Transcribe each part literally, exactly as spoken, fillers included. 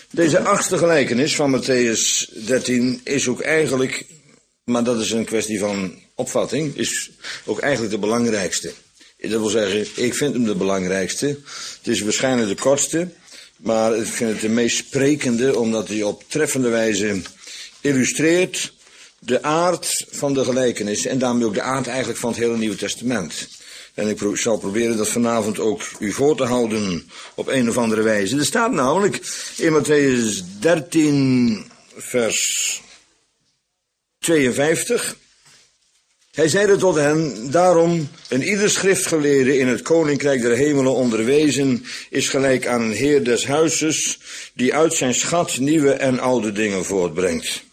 Deze achtste gelijkenis van Mattheüs dertien is ook eigenlijk, maar dat is een kwestie van opvatting, is ook eigenlijk de belangrijkste. Dat wil zeggen, ik vind hem de belangrijkste. Het is waarschijnlijk de kortste, maar ik vind het de meest sprekende, omdat hij op treffende wijze illustreert de aard van de gelijkenis en daarmee ook de aard eigenlijk van het hele Nieuwe Testament. En ik pro- zal proberen dat vanavond ook u voor te houden op een of andere wijze. Er staat namelijk in Mattheüs dertien vers tweeënvijftig. Hij zeide tot hen, daarom een ieder schriftgeleerde in het koninkrijk der hemelen onderwezen is gelijk aan een heer des huizes die uit zijn schat nieuwe en oude dingen voortbrengt.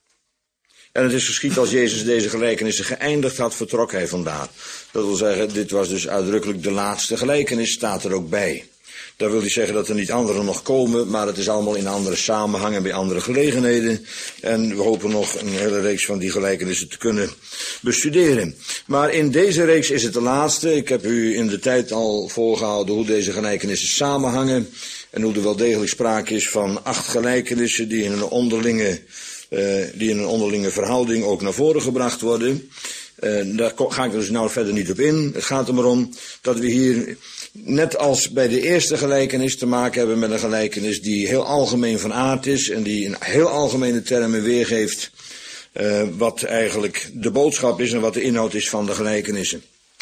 En het is geschied als Jezus deze gelijkenissen geëindigd had, vertrok hij vandaar. Dat wil zeggen, dit was dus uitdrukkelijk de laatste gelijkenis, staat er ook bij. Dat wil niet zeggen dat er niet andere nog komen, maar het is allemaal in andere samenhangen, bij andere gelegenheden. En we hopen nog een hele reeks van die gelijkenissen te kunnen bestuderen. Maar in deze reeks is het de laatste. Ik heb u in de tijd al voorgehouden hoe deze gelijkenissen samenhangen. En hoe er wel degelijk sprake is van acht gelijkenissen die in een onderlinge, uh, die in een onderlinge verhouding ook naar voren gebracht worden. Uh, daar ga ik dus nou verder niet op in. Het gaat er maar om dat we hier, net als bij de eerste gelijkenis, te maken hebben met een gelijkenis die heel algemeen van aard is en die in heel algemene termen weergeeft uh, wat eigenlijk de boodschap is en wat de inhoud is van de gelijkenissen.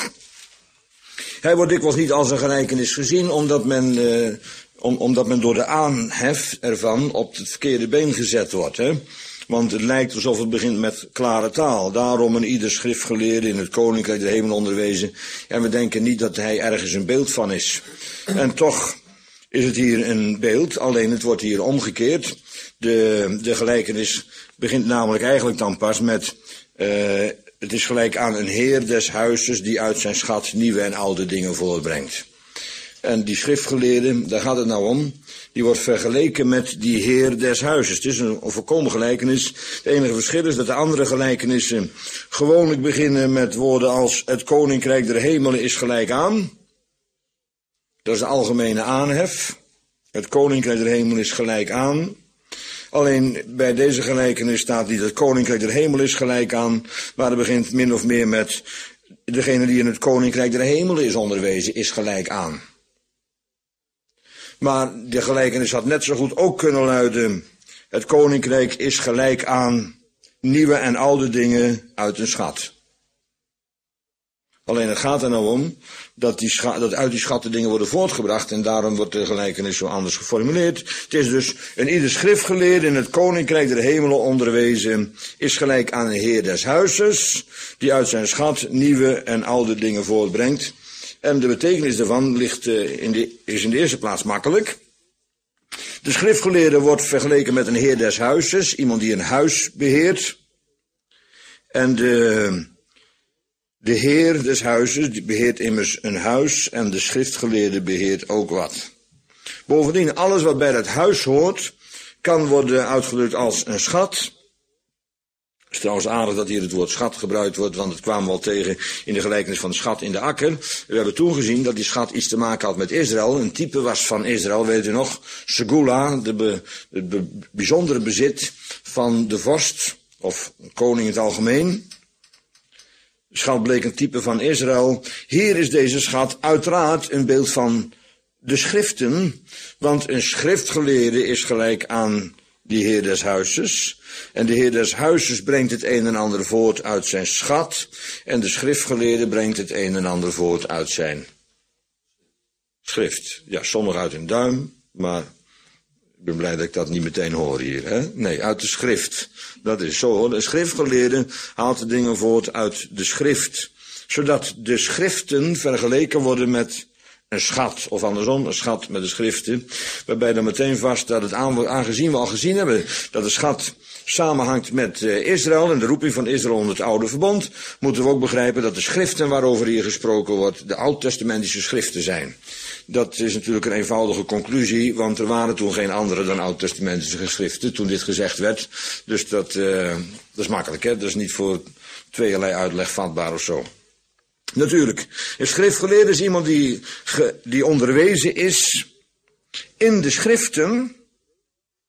Hij wordt dikwijls niet als een gelijkenis gezien, omdat men, uh, om, omdat men door de aanhef ervan op het verkeerde been gezet wordt, hè. Want het lijkt alsof het begint met klare taal. Daarom een ieder schriftgeleerde in het koninkrijk der hemel onderwezen. En we denken niet dat hij ergens een beeld van is. En toch is het hier een beeld, alleen het wordt hier omgekeerd. De, de gelijkenis begint namelijk eigenlijk dan pas met, uh, het is gelijk aan een heer des huizes die uit zijn schat nieuwe en oude dingen voortbrengt. En die schriftgeleerde, daar gaat het nou om, die wordt vergeleken met die heer des huizes. Het is een, een volkomen gelijkenis. Het enige verschil is dat de andere gelijkenissen gewoonlijk beginnen met woorden als het koninkrijk der hemelen is gelijk aan. Dat is de algemene aanhef. Het koninkrijk der hemelen is gelijk aan. Alleen bij deze gelijkenis staat niet het koninkrijk der hemelen is gelijk aan, maar het begint min of meer met degene die in het koninkrijk der hemelen is onderwezen is gelijk aan. Maar de gelijkenis had net zo goed ook kunnen luiden, het koninkrijk is gelijk aan nieuwe en oude dingen uit een schat. Alleen het gaat er nou om dat, die schat, dat uit die schatten dingen worden voortgebracht en daarom wordt de gelijkenis zo anders geformuleerd. Het is dus een ieder schriftgeleerde in het koninkrijk der hemelen onderwezen is gelijk aan een heer des huizes die uit zijn schat nieuwe en oude dingen voortbrengt. En de betekenis daarvan ligt, uh, in de, is in de eerste plaats makkelijk. De schriftgeleerde wordt vergeleken met een heer des huizes, iemand die een huis beheert. En de, de heer des huizes die beheert immers een huis en de schriftgeleerde beheert ook wat. Bovendien, alles wat bij dat huis hoort, kan worden uitgedrukt als een schat. Het is trouwens aardig dat hier het woord schat gebruikt wordt, want het kwamen we al tegen in de gelijkenis van de schat in de akker. We hebben toen gezien dat die schat iets te maken had met Israël, een type was van Israël, weet u nog, Segula, de be, het be, bijzondere bezit van de vorst, of koning in het algemeen. De schat bleek een type van Israël. Hier is deze schat uiteraard een beeld van de schriften, want een schriftgeleerde is gelijk aan die heer des huizes. En de heer des huizes brengt het een en ander voort uit zijn schat. En de schriftgeleerde brengt het een en ander voort uit zijn schrift. Ja, sommigen uit een duim, maar ik ben blij dat ik dat niet meteen hoor hier. Hè? Nee, uit de schrift. Dat is zo hoor. De schriftgeleerde haalt de dingen voort uit de schrift. Zodat de schriften vergeleken worden met een schat, of andersom, een schat met de schriften, waarbij dan meteen vast dat het aangezien we al gezien hebben, dat de schat samenhangt met uh, Israël en de roeping van Israël onder het oude verbond, moeten we ook begrijpen dat de schriften waarover hier gesproken wordt, de oud-testamentische schriften zijn. Dat is natuurlijk een eenvoudige conclusie, want er waren toen geen andere dan oud-testamentische geschriften, toen dit gezegd werd. Dus dat, uh, dat is makkelijk, hè? Dat is niet voor tweeërlei uitleg vatbaar of zo. Natuurlijk, een schriftgeleerde is iemand die, ge, die onderwezen is in de schriften,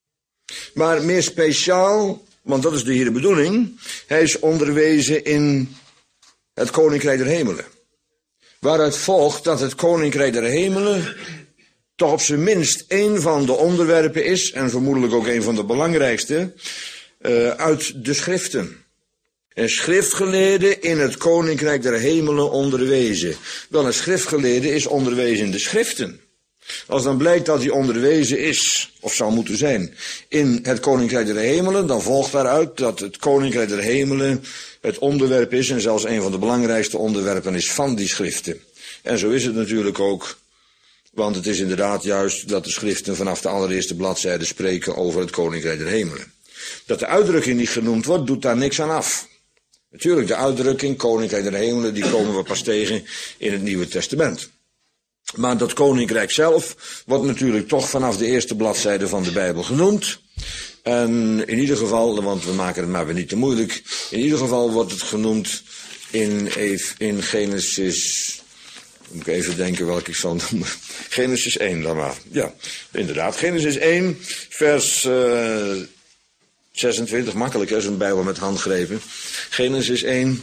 Maar meer speciaal, want dat is de Heere bedoeling, hij is onderwezen in het Koninkrijk der Hemelen. Waaruit volgt dat het Koninkrijk der Hemelen toch op zijn minst één van de onderwerpen is, en vermoedelijk ook een van de belangrijkste, uh, uit de schriften. Een schriftgeleerde in het Koninkrijk der Hemelen onderwezen. Wel, een schriftgeleerde is onderwezen in de schriften. Als dan blijkt dat hij onderwezen is, of zou moeten zijn, in het Koninkrijk der Hemelen, dan volgt daaruit dat het Koninkrijk der Hemelen het onderwerp is, en zelfs een van de belangrijkste onderwerpen is van die schriften. En zo is het natuurlijk ook, want het is inderdaad juist dat de schriften vanaf de allereerste bladzijde spreken over het Koninkrijk der Hemelen. Dat de uitdrukking niet genoemd wordt, doet daar niks aan af. Natuurlijk, de uitdrukking Koninkrijk der Hemelen, die komen we pas tegen in het Nieuwe Testament. Maar dat Koninkrijk zelf wordt natuurlijk toch vanaf de eerste bladzijde van de Bijbel genoemd. En in ieder geval, want we maken het maar weer niet te moeilijk, in ieder geval wordt het genoemd in, in Genesis, moet ik even denken welke ik zal noemen, Genesis één dan maar. Ja, inderdaad, Genesis één, vers uh, zesentwintig, makkelijk hè, zo'n Bijbel met handgrepen. Genesis één.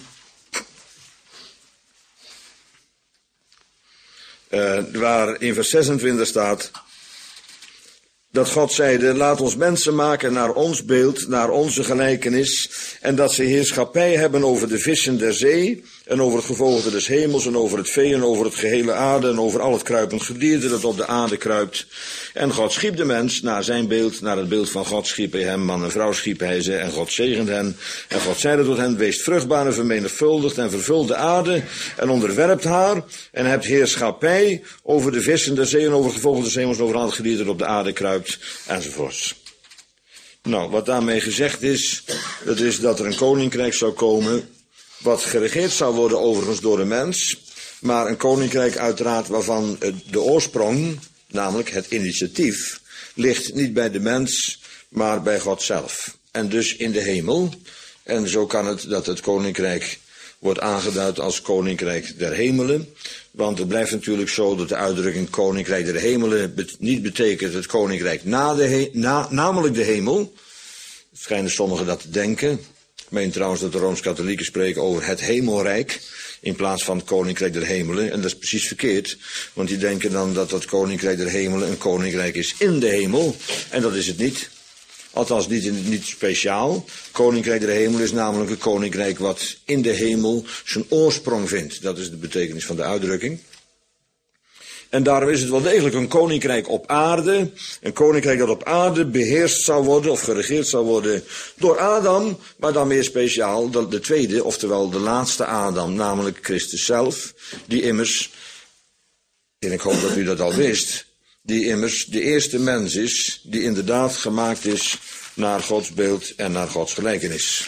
Uh, waar in vers zesentwintig staat dat God zeide, laat ons mensen maken naar ons beeld, naar onze gelijkenis, en dat ze heerschappij hebben over de vissen der zee, en over het gevogelte des hemels, en over het vee, en over het gehele aarde, en over al het kruipend gedierte dat op de aarde kruipt. En God schiep de mens naar zijn beeld, naar het beeld van God schiep hij hem, man en vrouw schiep hij ze, en God zegent hen. En God zeide tot hen, wees vruchtbaar en vermenigvuldigd, en vervult de aarde, en onderwerpt haar, en hebt heerschappij over de vissen der zee, en over het gevogelte des hemels, en over al het gedierte dat op de aarde kruipt, enzovoorts. Nou, wat daarmee gezegd is, dat is dat er een koninkrijk zou komen, wat geregeerd zou worden overigens door de mens, maar een koninkrijk uiteraard waarvan de oorsprong, namelijk het initiatief, ligt niet bij de mens, maar bij God zelf. En dus in de hemel. En zo kan het dat het koninkrijk wordt aangeduid als koninkrijk der hemelen. Want het blijft natuurlijk zo dat de uitdrukking koninkrijk der hemelen bet- niet betekent het koninkrijk na de he- na, namelijk de hemel. Het schijnen sommigen dat te denken. Ik meen trouwens dat de Rooms-Katholieken spreken over het hemelrijk in plaats van het koninkrijk der hemelen. En dat is precies verkeerd, want die denken dan dat dat koninkrijk der hemelen een koninkrijk is in de hemel. En dat is het niet. Althans niet, in, niet speciaal. Koninkrijk der hemel is namelijk een koninkrijk wat in de hemel zijn oorsprong vindt. Dat is de betekenis van de uitdrukking. En daarom is het wel degelijk een koninkrijk op aarde. Een koninkrijk dat op aarde beheerst zou worden of geregeerd zou worden door Adam. Maar dan meer speciaal de tweede, oftewel de laatste Adam, namelijk Christus zelf. Die immers, en ik hoop dat u dat al wist, die immers de eerste mens is die inderdaad gemaakt is naar Gods beeld en naar Gods gelijkenis.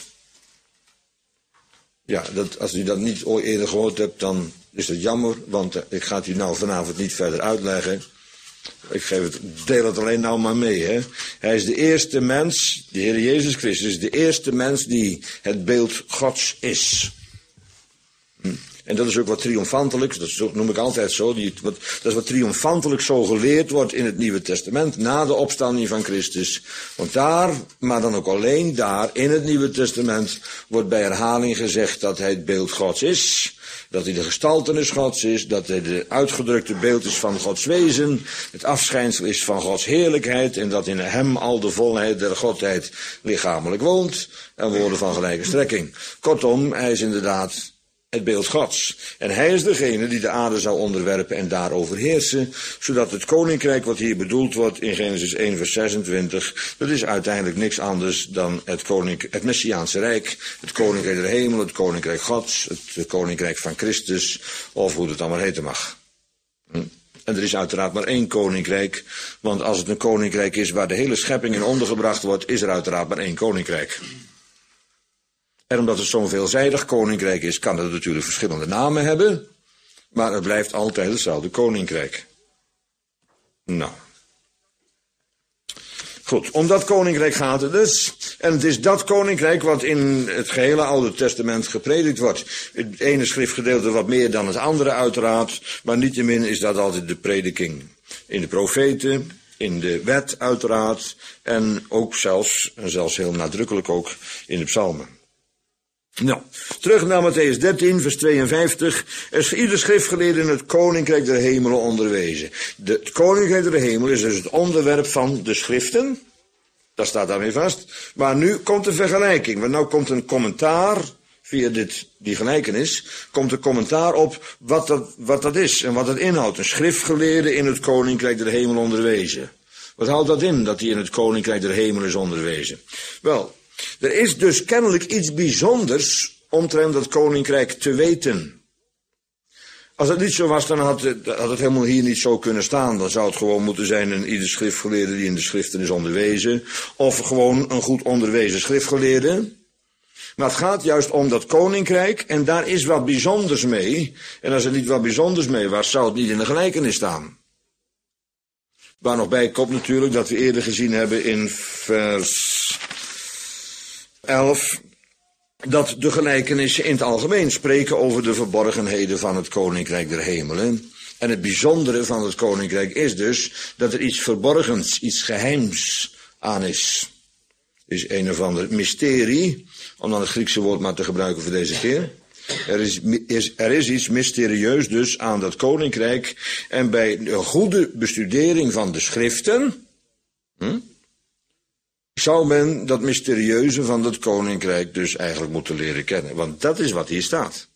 Ja, dat, als u dat niet ooit eerder gehoord hebt, dan is dat jammer, want uh, ik ga het u nou vanavond niet verder uitleggen. Ik geef het, deel het alleen nou maar mee. Hè. Hij is de eerste mens, de Heer Jezus Christus is de eerste mens die het beeld Gods is. Hm. En dat is ook wat triomfantelijk, dat, is, dat noem ik altijd zo, die, wat, dat is wat triomfantelijk zo geleerd wordt in het Nieuwe Testament, na de opstanding van Christus. Want daar, maar dan ook alleen daar, in het Nieuwe Testament, wordt bij herhaling gezegd dat hij het beeld Gods is. Dat hij de gestaltenis Gods is, dat hij de uitgedrukte beeld is van Gods wezen, het afschijnsel is van Gods heerlijkheid en dat in hem al de volheid der Godheid lichamelijk woont en woorden van gelijke strekking. Kortom, hij is inderdaad het beeld Gods. En hij is degene die de aarde zou onderwerpen en daarover heersen, zodat het koninkrijk wat hier bedoeld wordt in Genesis één vers zesentwintig, dat is uiteindelijk niks anders dan het, koninkrijk, het Messiaanse Rijk, het koninkrijk der hemel, het koninkrijk Gods, het koninkrijk van Christus, of hoe het allemaal heten mag. Hm? En er is uiteraard maar één koninkrijk, want als het een koninkrijk is waar de hele schepping in ondergebracht wordt, is er uiteraard maar één koninkrijk. En omdat het zo'n veelzijdig koninkrijk is, kan het natuurlijk verschillende namen hebben, maar het blijft altijd hetzelfde koninkrijk. Nou. Goed, om dat koninkrijk gaat het dus. En het is dat koninkrijk wat in het gehele Oude Testament gepredikt wordt. Het ene schriftgedeelte wat meer dan het andere uiteraard, maar niettemin is dat altijd de prediking. In de profeten, in de wet uiteraard en ook zelfs, en zelfs heel nadrukkelijk ook, in de psalmen. Nou, terug naar Mattheüs dertien, vers tweeënvijftig. Er is ieder schriftgeleerde in het koninkrijk der hemelen onderwezen. De, het koninkrijk der hemelen is dus het onderwerp van de schriften. Dat staat daarmee vast. Maar nu komt de vergelijking. Want nu komt een commentaar, via dit, die gelijkenis, komt een commentaar op wat dat, wat dat is en wat het inhoudt. Een schriftgeleerde in het koninkrijk der hemelen onderwezen. Wat houdt dat in, dat hij in het koninkrijk der hemelen is onderwezen? Wel, er is dus kennelijk iets bijzonders omtrent dat koninkrijk te weten. Als het niet zo was, dan had het, had het helemaal hier niet zo kunnen staan. Dan zou het gewoon moeten zijn een ieder schriftgeleerde die in de schriften is onderwezen. Of gewoon een goed onderwezen schriftgeleerde. Maar het gaat juist om dat koninkrijk en daar is wat bijzonders mee. En als er niet wat bijzonders mee was, zou het niet in de gelijkenis staan. Waar nog bij komt natuurlijk dat we eerder gezien hebben in vers elf... dat de gelijkenissen in het algemeen spreken over de verborgenheden van het koninkrijk der hemelen. En het bijzondere van het koninkrijk is dus dat er iets verborgens, iets geheims aan is. Is een of ander mysterie, om dan het Griekse woord maar te gebruiken voor deze keer. Er is, is, er is iets mysterieus dus aan dat koninkrijk. En bij een goede bestudering van de schriften hm, zou men dat mysterieuze van dat koninkrijk dus eigenlijk moeten leren kennen. Want dat is wat hier staat.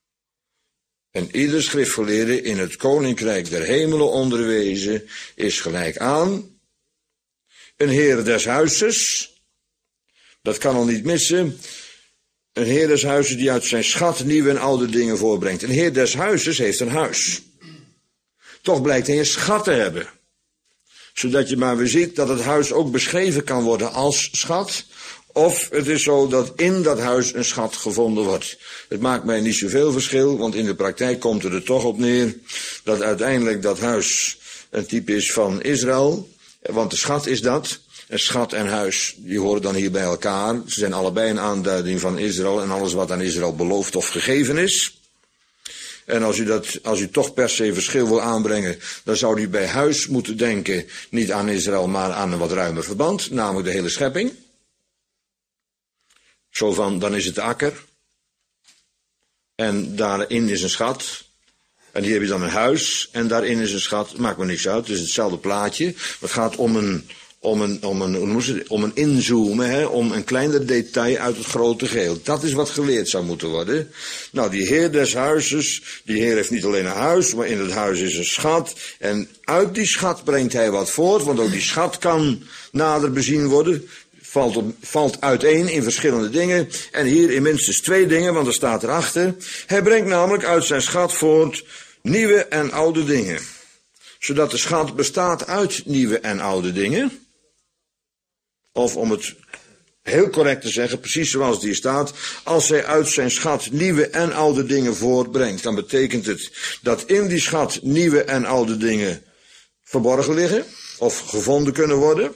En ieder schriftgeleerde in het koninkrijk der hemelen onderwezen is gelijk aan een heer des huizes. Dat kan al niet missen. Een heer des huizes die uit zijn schat nieuwe en oude dingen voorbrengt. Een heer des huizes heeft een huis. Toch blijkt hij een schat te hebben. Zodat je maar weer ziet dat het huis ook beschreven kan worden als schat. Of het is zo dat in dat huis een schat gevonden wordt. Het maakt mij niet zoveel verschil, want in de praktijk komt het er toch op neer dat uiteindelijk dat huis een type is van Israël. Want de schat is dat. En schat en huis, die horen dan hier bij elkaar. Ze zijn allebei een aanduiding van Israël en alles wat aan Israël beloofd of gegeven is. En als u, dat, als u toch per se verschil wil aanbrengen, dan zou u bij huis moeten denken, niet aan Israël, maar aan een wat ruimer verband, namelijk de hele schepping. Zo van, dan is het de akker. En daarin is een schat. En hier heb je dan een huis, en daarin is een schat. Maakt me niks uit, het is hetzelfde plaatje. Het gaat om een... Om een, om een, hoe noemen ze het? Om een inzoomen, hè? Om een kleiner detail uit het grote geheel. Dat is wat geleerd zou moeten worden. Nou, die heer des huizes, die heer heeft niet alleen een huis, maar in het huis is een schat. En uit die schat brengt hij wat voort, want ook die schat kan nader bezien worden. Valt, op, valt uiteen in verschillende dingen. En hier in minstens twee dingen, want er staat erachter. Hij brengt namelijk uit zijn schat voort nieuwe en oude dingen. Zodat de schat bestaat uit nieuwe en oude dingen. Of om het heel correct te zeggen, precies zoals het hier staat. Als hij uit zijn schat nieuwe en oude dingen voortbrengt, dan betekent het dat in die schat nieuwe en oude dingen verborgen liggen. Of gevonden kunnen worden.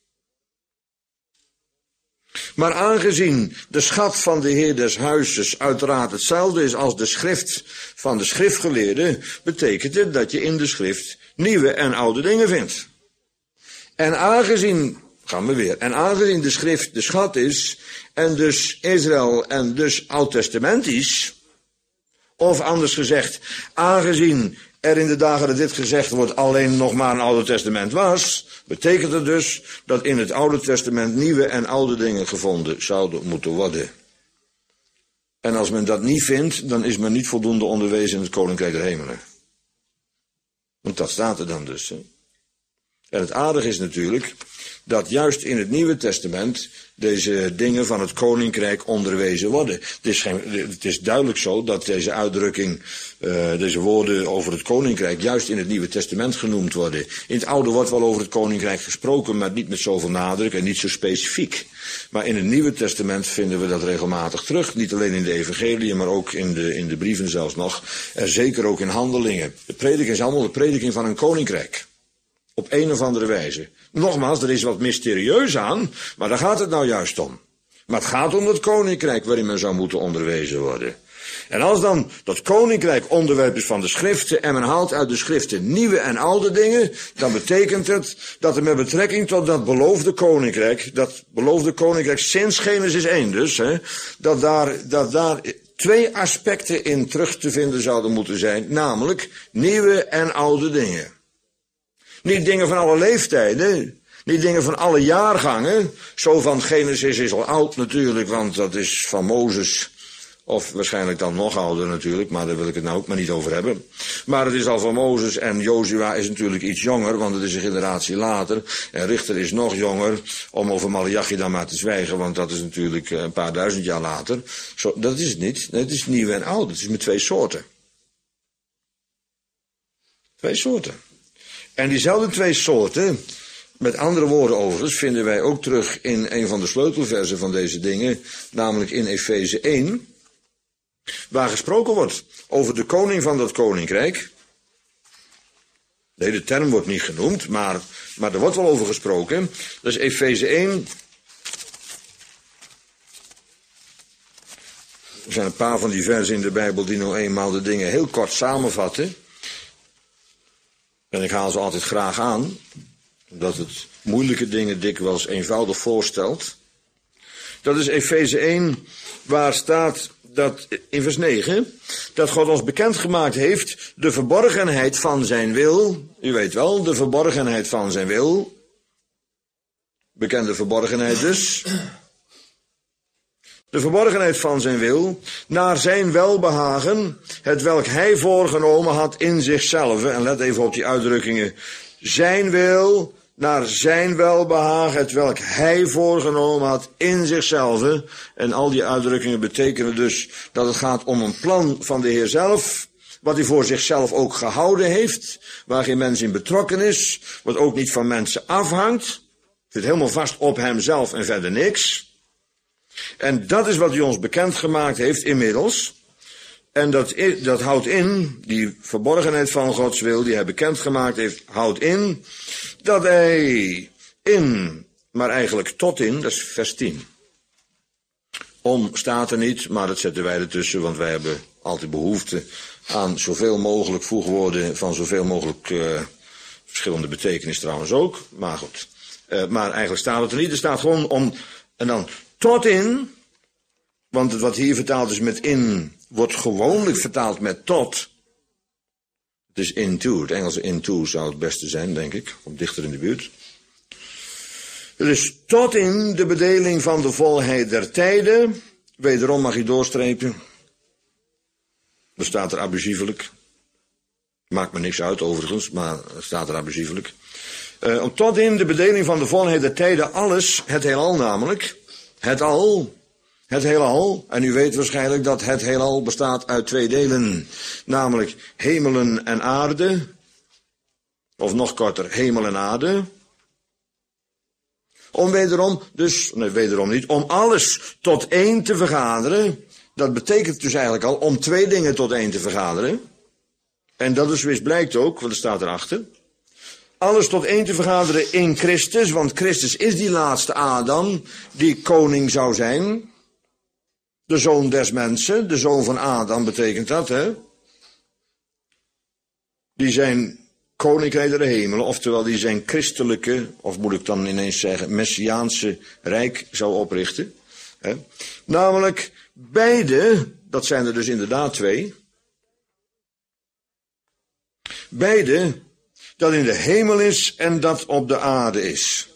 Maar aangezien de schat van de heer des huizes uiteraard hetzelfde is als de schrift van de schriftgeleerde, betekent het dat je in de schrift nieuwe en oude dingen vindt. En aangezien, gaan we weer, en aangezien de schrift de schat is, en dus Israël en dus oud-testamentisch, of anders gezegd, aangezien er in de dagen dat dit gezegd wordt alleen nog maar een Oude Testament was, betekent het dus dat in het Oude Testament nieuwe en oude dingen gevonden zouden moeten worden. En als men dat niet vindt, dan is men niet voldoende onderwezen in het Koninkrijk der Hemelen. Want dat staat er dan dus. Hè? En het aardige is natuurlijk dat juist in het Nieuwe Testament deze dingen van het Koninkrijk onderwezen worden. Het is, geen, het is duidelijk zo dat deze uitdrukking, uh, deze woorden over het Koninkrijk juist in het Nieuwe Testament genoemd worden. In het Oude wordt wel over het Koninkrijk gesproken, maar niet met zoveel nadruk en niet zo specifiek. Maar in het Nieuwe Testament vinden we dat regelmatig terug. Niet alleen in de evangeliën, maar ook in de, in de brieven zelfs nog. En zeker ook in handelingen. De prediking is allemaal de prediking van een koninkrijk. Op een of andere wijze. Nogmaals, er is wat mysterieus aan, maar daar gaat het nou juist om. Maar het gaat om dat koninkrijk waarin men zou moeten onderwezen worden. En als dan dat koninkrijk onderwerp is van de schriften en men haalt uit de schriften nieuwe en oude dingen, dan betekent het dat er met betrekking tot dat beloofde koninkrijk, dat beloofde koninkrijk sinds Genesis één dus, hè, dat daar, dat daar twee aspecten in terug te vinden zouden moeten zijn, namelijk nieuwe en oude dingen. Niet dingen van alle leeftijden, niet dingen van alle jaargangen, zo van Genesis is al oud natuurlijk, want dat is van Mozes, of waarschijnlijk dan nog ouder natuurlijk, maar daar wil ik het nou ook maar niet over hebben. Maar het is al van Mozes en Jozua is natuurlijk iets jonger, want het is een generatie later. En Richter is nog jonger, om over Maleachi dan maar te zwijgen, want dat is natuurlijk een paar duizend jaar later. Zo, dat is het niet, het is nieuw en oud, het is met twee soorten. Twee soorten. En diezelfde twee soorten, met andere woorden overigens, vinden wij ook terug in een van de sleutelversen van deze dingen, namelijk in Efeze één, waar gesproken wordt over de koning van dat koninkrijk. Nee, de term wordt niet genoemd, maar, maar er wordt wel over gesproken. Dat is Efeze één. Er zijn een paar van die versen in de Bijbel die nou eenmaal de dingen heel kort samenvatten. En ik haal ze altijd graag aan, omdat het moeilijke dingen dikwijls eenvoudig voorstelt. Dat is Efeze één, waar staat dat in vers negen, dat God ons bekendgemaakt heeft de verborgenheid van zijn wil. U weet wel, de verborgenheid van zijn wil. Bekende verborgenheid dus. De verborgenheid van zijn wil, naar zijn welbehagen, het welk hij voorgenomen had in zichzelf. En let even op die uitdrukkingen. Zijn wil, naar zijn welbehagen, het welk hij voorgenomen had in zichzelf. En al die uitdrukkingen betekenen dus dat het gaat om een plan van de Heer zelf, wat hij voor zichzelf ook gehouden heeft, waar geen mens in betrokken is, wat ook niet van mensen afhangt. Zit helemaal vast op hemzelf en verder niks. En dat is wat hij ons bekendgemaakt heeft inmiddels. En dat, dat houdt in, die verborgenheid van Gods wil, die hij bekendgemaakt heeft, houdt in dat hij in, maar eigenlijk tot in, dat is vers tien. Om staat er niet, maar dat zetten wij ertussen, want wij hebben altijd behoefte aan zoveel mogelijk voegwoorden van zoveel mogelijk uh, verschillende betekenis trouwens ook. Maar goed, uh, maar eigenlijk staat het er niet, er staat gewoon om, en dan tot in, want wat hier vertaald is met in, wordt gewoonlijk vertaald met tot. Het is into, het Engelse into zou het beste zijn, denk ik, komt dichter in de buurt. Het is tot in de bedeling van de volheid der tijden, wederom mag je doorstrepen. Er staat er abusievelijk. Maakt me niks uit overigens, maar er staat er abusievelijk. Uh, tot in de bedeling van de volheid der tijden, alles, het heelal namelijk, het al, het heelal, en u weet waarschijnlijk dat het heelal bestaat uit twee delen, namelijk hemelen en aarde, of nog korter, hemel en aarde. Om wederom, dus, nee wederom niet, om alles tot één te vergaderen, dat betekent dus eigenlijk al om twee dingen tot één te vergaderen. En dat is wist blijkt ook, want er staat erachter. Alles tot één te vergaderen in Christus, want Christus is die laatste Adam, die koning zou zijn. De zoon des mensen, de zoon van Adam betekent dat, hè. Die zijn koninkrijk der hemelen, oftewel die zijn christelijke, of moet ik dan ineens zeggen, messiaanse rijk zou oprichten. Hè. Namelijk beide, dat zijn er dus inderdaad twee, beide dat in de hemel is en dat op de aarde is.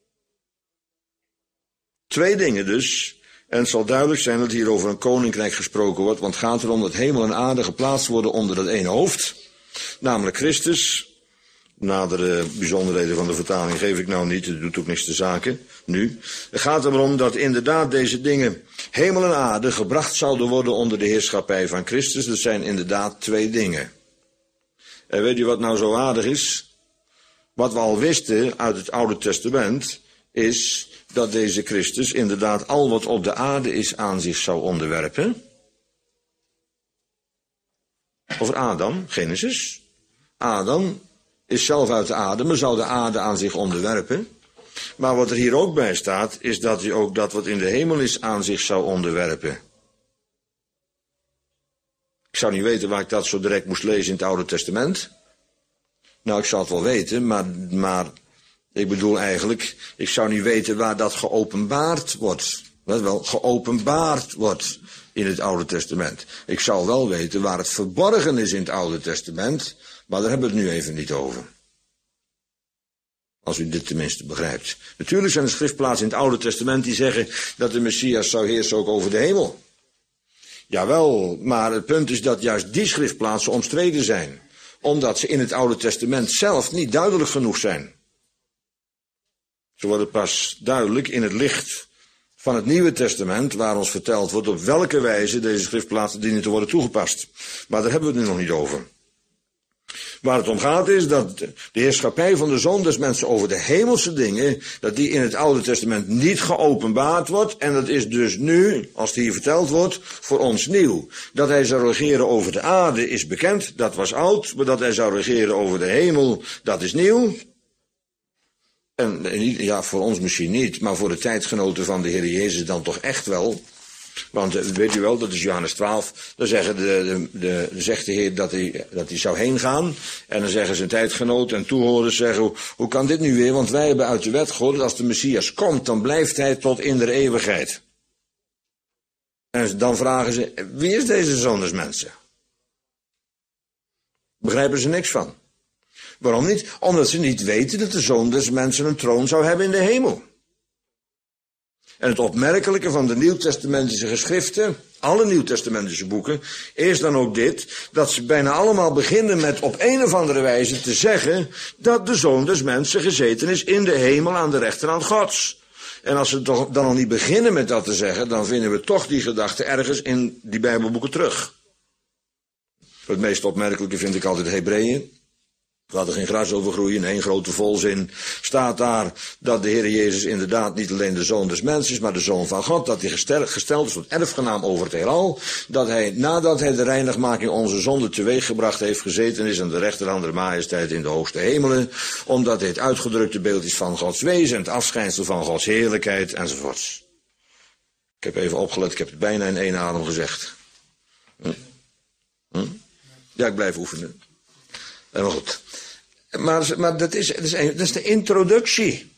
Twee dingen dus. En het zal duidelijk zijn dat hier over een koninkrijk gesproken wordt, want het gaat erom dat hemel en aarde geplaatst worden onder dat ene hoofd, namelijk Christus. Nadere bijzonderheden van de vertaling geef ik nou niet, het doet ook niks te zaken, nu. Het gaat erom dat inderdaad deze dingen, hemel en aarde, gebracht zouden worden onder de heerschappij van Christus. Dat zijn inderdaad twee dingen. En weet u wat nou zo aardig is? Wat we al wisten uit het Oude Testament, is dat deze Christus inderdaad al wat op de aarde is aan zich zou onderwerpen. Over Adam, Genesis. Adam is zelf uit de aarde, maar zou de aarde aan zich onderwerpen. Maar wat er hier ook bij staat, is dat hij ook dat wat in de hemel is aan zich zou onderwerpen. Ik zou niet weten waar ik dat zo direct moest lezen in het Oude Testament. Nou, ik zou het wel weten, maar, maar ik bedoel eigenlijk, ik zou niet weten waar dat geopenbaard wordt. Wat wel, geopenbaard wordt in het Oude Testament. Ik zou wel weten waar het verborgen is in het Oude Testament, maar daar hebben we het nu even niet over. Als u dit tenminste begrijpt. Natuurlijk zijn er schriftplaatsen in het Oude Testament die zeggen dat de Messias zou heersen ook over de hemel. Jawel, maar het punt is dat juist die schriftplaatsen omstreden zijn. Omdat ze in het Oude Testament zelf niet duidelijk genoeg zijn. Ze worden pas duidelijk in het licht van het Nieuwe Testament, waar ons verteld wordt op welke wijze deze schriftplaatsen dienen te worden toegepast. Maar daar hebben we het nu nog niet over. Waar het om gaat is dat de heerschappij van de Zoon des Mensen over de hemelse dingen, dat die in het Oude Testament niet geopenbaard wordt. En dat is dus nu, als het hier verteld wordt, voor ons nieuw. Dat hij zou regeren over de aarde is bekend, dat was oud. Maar dat hij zou regeren over de hemel, dat is nieuw. En ja, voor ons misschien niet, maar voor de tijdgenoten van de Heer Jezus dan toch echt wel. Want weet u wel, dat is Johannes twaalf, dan zeggen de, de, de, zegt de Heer dat hij, dat hij zou heen gaan. En dan zeggen zijn tijdgenoten en toehoorders zeggen, hoe, hoe kan dit nu weer? Want wij hebben uit de wet gehoord dat als de Messias komt, dan blijft hij tot in de eeuwigheid. En dan vragen ze, wie is deze Zoon des Mensen? Begrijpen ze niks van. Waarom niet? Omdat ze niet weten dat de Zoon des Mensen een troon zou hebben in de hemel. En het opmerkelijke van de Nieuwtestamentische geschriften, alle Nieuwtestamentische boeken, is dan ook dit, dat ze bijna allemaal beginnen met op een of andere wijze te zeggen dat de Zoon des Mensen gezeten is in de hemel aan de rechterhand Gods. En als ze toch dan nog niet beginnen met dat te zeggen, dan vinden we toch die gedachte ergens in die Bijbelboeken terug. Het meest opmerkelijke vind ik altijd Hebreeën. Laat er geen gras over groeien, in één grote volzin staat daar dat de Heer Jezus inderdaad niet alleen de Zoon des Mensen is, maar de Zoon van God, dat hij gesteld, gesteld is tot erfgenaam over het heelal, dat hij nadat hij de reinigmaking onze zonde teweeggebracht heeft gezeten is aan de rechterhand der majesteit in de hoogste hemelen, omdat hij het uitgedrukte beeld is van Gods wezen, het afschijnsel van Gods heerlijkheid enzovoorts. Ik heb even opgelet, ik heb het bijna in één adem gezegd. Hm? Hm? Ja, ik blijf oefenen. En maar goed. Maar, maar dat, is, dat, is, dat is de introductie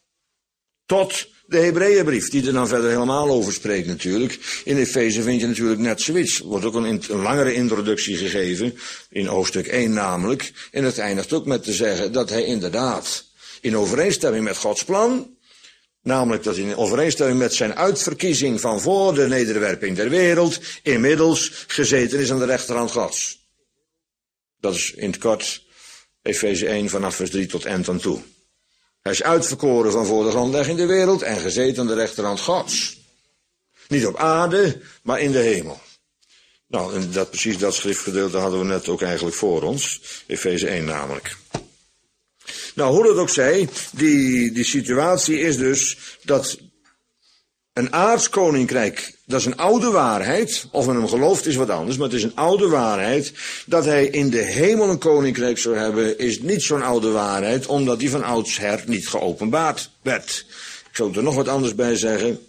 tot de Hebreeënbrief, die er dan verder helemaal over spreekt natuurlijk. In Efeze vind je natuurlijk net zoiets. Er wordt ook een, een langere introductie gegeven, in hoofdstuk één namelijk. En het eindigt ook met te zeggen dat hij inderdaad in overeenstemming met Gods plan, namelijk dat in overeenstemming met zijn uitverkiezing van voor de nederwerping der wereld, inmiddels gezeten is aan de rechterhand Gods. Dat is in het kort Efeze één vanaf vers drie tot eind aan toe. Hij is uitverkoren van voor de grondlegging der wereld en gezeten aan de rechterhand Gods. Niet op aarde, maar in de hemel. Nou, en dat, precies dat schriftgedeelte hadden we net ook eigenlijk voor ons. Efeze één namelijk. Nou, hoe dat ook zij, die, die situatie is dus dat een aards koninkrijk, dat is een oude waarheid, of men hem gelooft is wat anders, maar het is een oude waarheid, dat hij in de hemel een koninkrijk zou hebben, is niet zo'n oude waarheid, omdat die van oudsher niet geopenbaard werd. Ik zal er nog wat anders bij zeggen.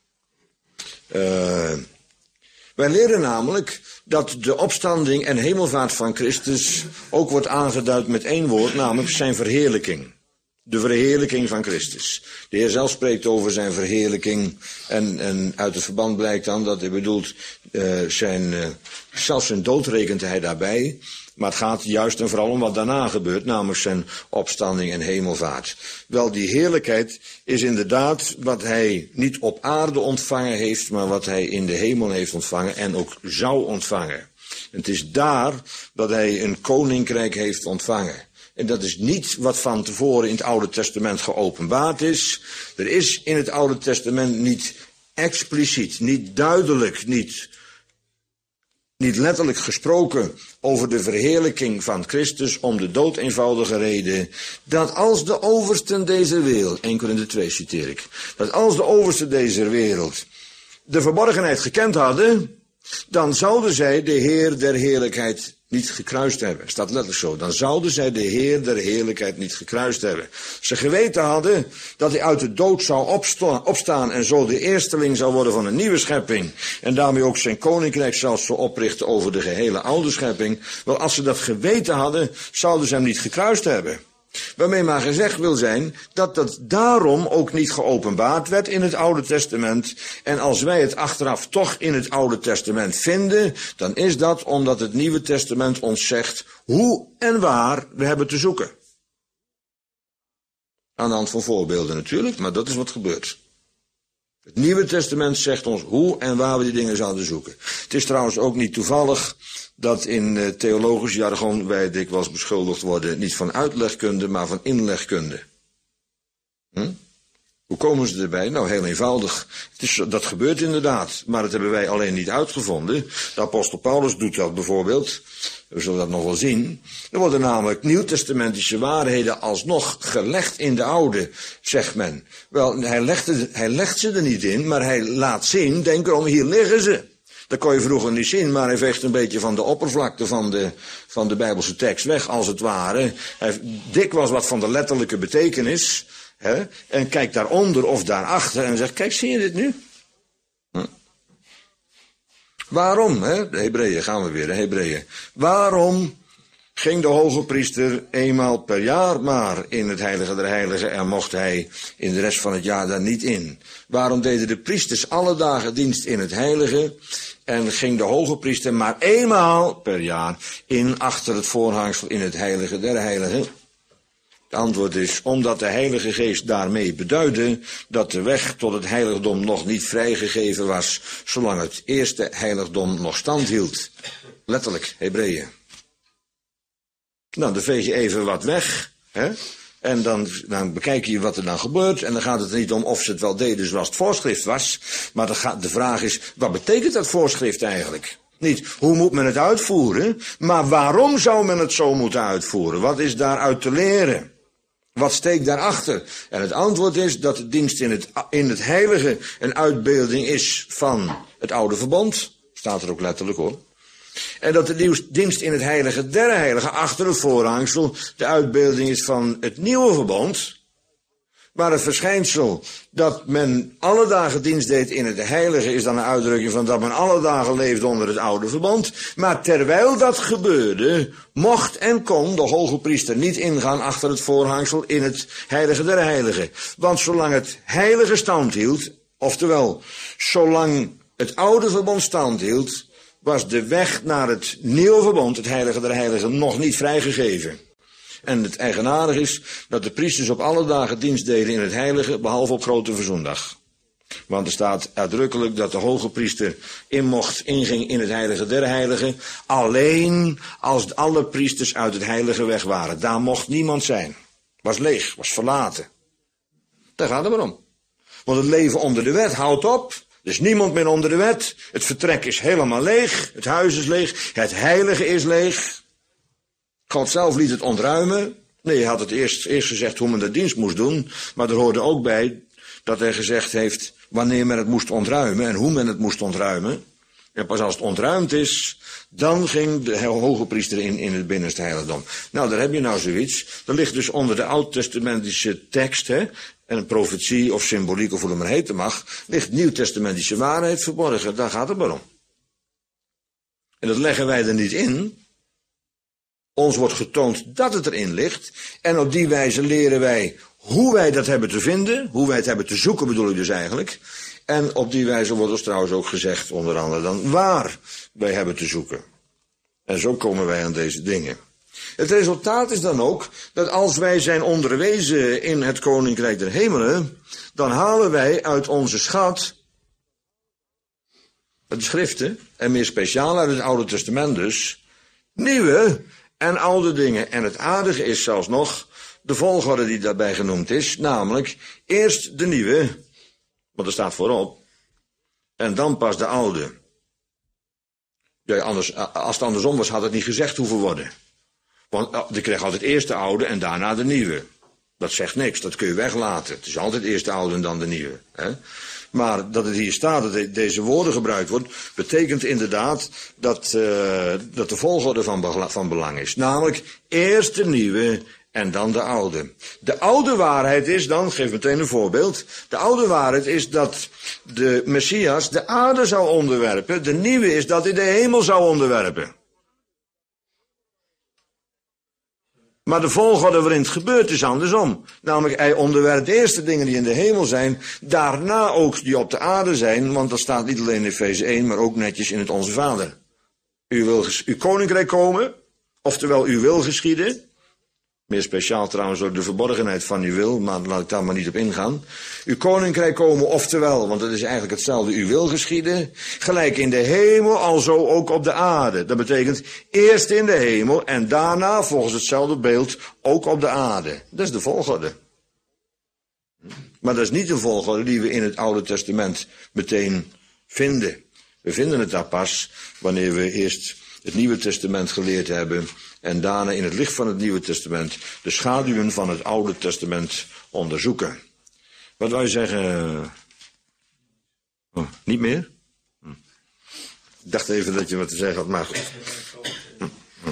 Uh, wij leren namelijk dat de opstanding en hemelvaart van Christus ook wordt aangeduid met één woord, namelijk zijn verheerlijking. De verheerlijking van Christus. De Heer zelf spreekt over zijn verheerlijking. En, en uit het verband blijkt dan dat hij bedoelt, uh, zijn, uh, zelfs zijn dood rekent hij daarbij. Maar het gaat juist en vooral om wat daarna gebeurt, namelijk zijn opstanding en hemelvaart. Wel, die heerlijkheid is inderdaad wat hij niet op aarde ontvangen heeft, maar wat hij in de hemel heeft ontvangen en ook zou ontvangen. En het is daar dat hij een koninkrijk heeft ontvangen. En dat is niet wat van tevoren in het Oude Testament geopenbaard is. Er is in het Oude Testament niet expliciet, niet duidelijk, niet, niet letterlijk gesproken over de verheerlijking van Christus om de doodeenvoudige reden dat als de oversten deze wereld, één Korinthe twee citeer ik, dat als de oversten deze wereld de verborgenheid gekend hadden, dan zouden zij de Heer der heerlijkheid niet gekruist hebben. Staat letterlijk zo. Dan zouden zij de Heer der heerlijkheid niet gekruist hebben. Ze geweten hadden dat hij uit de dood zou opstaan, opstaan en zo de eersteling zou worden van een nieuwe schepping. En daarmee ook zijn koninkrijk zelfs zou oprichten over de gehele oude schepping. Wel, als ze dat geweten hadden, zouden ze hem niet gekruist hebben. Waarmee maar gezegd wil zijn dat dat daarom ook niet geopenbaard werd in het Oude Testament. En als wij het achteraf toch in het Oude Testament vinden, dan is dat omdat het Nieuwe Testament ons zegt hoe en waar we hebben te zoeken. Aan de hand van voorbeelden natuurlijk, maar dat is wat gebeurt. Het Nieuwe Testament zegt ons hoe en waar we die dingen zouden zoeken. Het is trouwens ook niet toevallig dat in uh, theologisch jargon wij dikwijls beschuldigd worden niet van uitlegkunde, maar van inlegkunde. Hm? Hoe komen ze erbij? Nou, heel eenvoudig. Het is, dat gebeurt inderdaad, maar dat hebben wij alleen niet uitgevonden. De apostel Paulus doet dat bijvoorbeeld. We zullen dat nog wel zien. Er worden namelijk nieuwtestamentische waarheden alsnog gelegd in de oude, zegt men. Wel, hij legt, het, hij legt ze er niet in, maar hij laat zien, denk erom, hier liggen ze. Dat kon je vroeger niet zien, maar hij veegt een beetje van de oppervlakte van de, van de Bijbelse tekst weg, als het ware. Hij heeft dikwijls wat van de letterlijke betekenis, hè, en kijkt daaronder of daarachter en zegt, kijk, zie je dit nu? Hm? Waarom, hè? De Hebreeën, gaan we weer, de Hebreeën. Waarom ging de hoge priester eenmaal per jaar maar in het heilige der heiligen en mocht hij in de rest van het jaar daar niet in? Waarom deden de priesters alle dagen dienst in het heilige en ging de hoge priester maar eenmaal per jaar in achter het voorhangsel in het heilige der heiligen? Het antwoord is, omdat de Heilige Geest daarmee beduidde dat de weg tot het heiligdom nog niet vrijgegeven was, zolang het eerste heiligdom nog stand hield. Letterlijk, Hebreeën. Nou, dan veeg je even wat weg, hè? En dan, dan bekijk je wat er dan gebeurt. En dan gaat het er niet om of ze het wel deden zoals het voorschrift was. Maar de, ga, de vraag is, wat betekent dat voorschrift eigenlijk? Niet, hoe moet men het uitvoeren? Maar waarom zou men het zo moeten uitvoeren? Wat is daaruit te leren? Wat steekt daarachter? En het antwoord is dat de dienst in het, in het heilige een uitbeelding is van het oude verbond. Staat er ook letterlijk hoor. En dat de dienst in het heilige der heiligen achter het voorhangsel de uitbeelding is van het nieuwe verbond. Maar het verschijnsel dat men alle dagen dienst deed in het heilige is dan een uitdrukking van dat men alle dagen leefde onder het oude verbond. Maar terwijl dat gebeurde, mocht en kon de hoge priester niet ingaan achter het voorhangsel in het heilige der heiligen. Want zolang het heilige stand hield, oftewel, zolang het oude verbond stand hield, was de weg naar het nieuwe verbond, het heilige der heiligen, nog niet vrijgegeven. En het eigenaardig is dat de priesters op alle dagen dienst deden in het heilige, behalve op grote verzoendag. Want er staat uitdrukkelijk dat de hoge priester in mocht, inging in het heilige der heiligen, alleen als alle priesters uit het heilige weg waren. Daar mocht niemand zijn. Was leeg, was verlaten. Daar gaat het maar om. Want het leven onder de wet houdt op. Er is niemand meer onder de wet. Het vertrek is helemaal leeg. Het huis is leeg. Het heilige is leeg. God zelf liet het ontruimen. Nee, hij had het eerst, eerst gezegd hoe men de dienst moest doen. Maar er hoorde ook bij dat hij gezegd heeft wanneer men het moest ontruimen en hoe men het moest ontruimen. En pas als het ontruimd is, dan ging de hoge priester in, in het binnenste heiligdom. Nou, daar heb je nou zoiets. Dat ligt dus onder de oud-testamentische tekst, hè, en een profetie of symboliek of hoe het maar heten mag, ligt nieuw-testamentische waarheid verborgen. Daar gaat het maar om. En dat leggen wij er niet in. Ons wordt getoond dat het erin ligt. En op die wijze leren wij hoe wij dat hebben te vinden. Hoe wij het hebben te zoeken bedoel ik dus eigenlijk. En op die wijze wordt ons trouwens ook gezegd, onder andere dan, waar wij hebben te zoeken. En zo komen wij aan deze dingen. Het resultaat is dan ook dat als wij zijn onderwezen in het Koninkrijk der Hemelen, dan halen wij uit onze schat, uit de schriften, en meer speciaal uit het Oude Testament dus, nieuwe en oude dingen. En het aardige is zelfs nog de volgorde die daarbij genoemd is, namelijk eerst de nieuwe, want er staat voorop, en dan pas de oude. Ja, anders, als het andersom was, had het niet gezegd hoeven worden. Want je kreeg altijd eerst de oude en daarna de nieuwe. Dat zegt niks, dat kun je weglaten. Het is altijd eerst de oude en dan de nieuwe. Hè? Maar dat het hier staat, dat deze woorden gebruikt worden, betekent inderdaad dat, uh, dat de volgorde van, van belang is. Namelijk eerst de nieuwe en dan de oude. De oude waarheid is dan, ik geef meteen een voorbeeld. De oude waarheid is dat de Messias de aarde zou onderwerpen. De nieuwe is dat hij de hemel zou onderwerpen. Maar de volgorde waarin het gebeurt is andersom. Namelijk, hij onderwerpt eerst de dingen die in de hemel zijn, daarna ook die op de aarde zijn, want dat staat niet alleen in Efeze één, maar ook netjes in het Onze Vader. U wil uw koninkrijk komen, oftewel uw wil geschieden. Meer speciaal trouwens ook de verborgenheid van uw wil, maar laat ik daar maar niet op ingaan. Uw koninkrijk komen, oftewel, want het is eigenlijk hetzelfde, uw wil geschieden. Gelijk in de hemel, alzo ook op de aarde. Dat betekent eerst in de hemel en daarna, volgens hetzelfde beeld, ook op de aarde. Dat is de volgorde. Maar dat is niet de volgorde die we in het Oude Testament meteen vinden. We vinden het daar pas wanneer we eerst het Nieuwe Testament geleerd hebben en daarna in het licht van het Nieuwe Testament de schaduwen van het Oude Testament onderzoeken. Wat wou je zeggen? Oh, niet meer? Hm. Ik dacht even dat je wat te zeggen had, maar goed. Hm. Hm.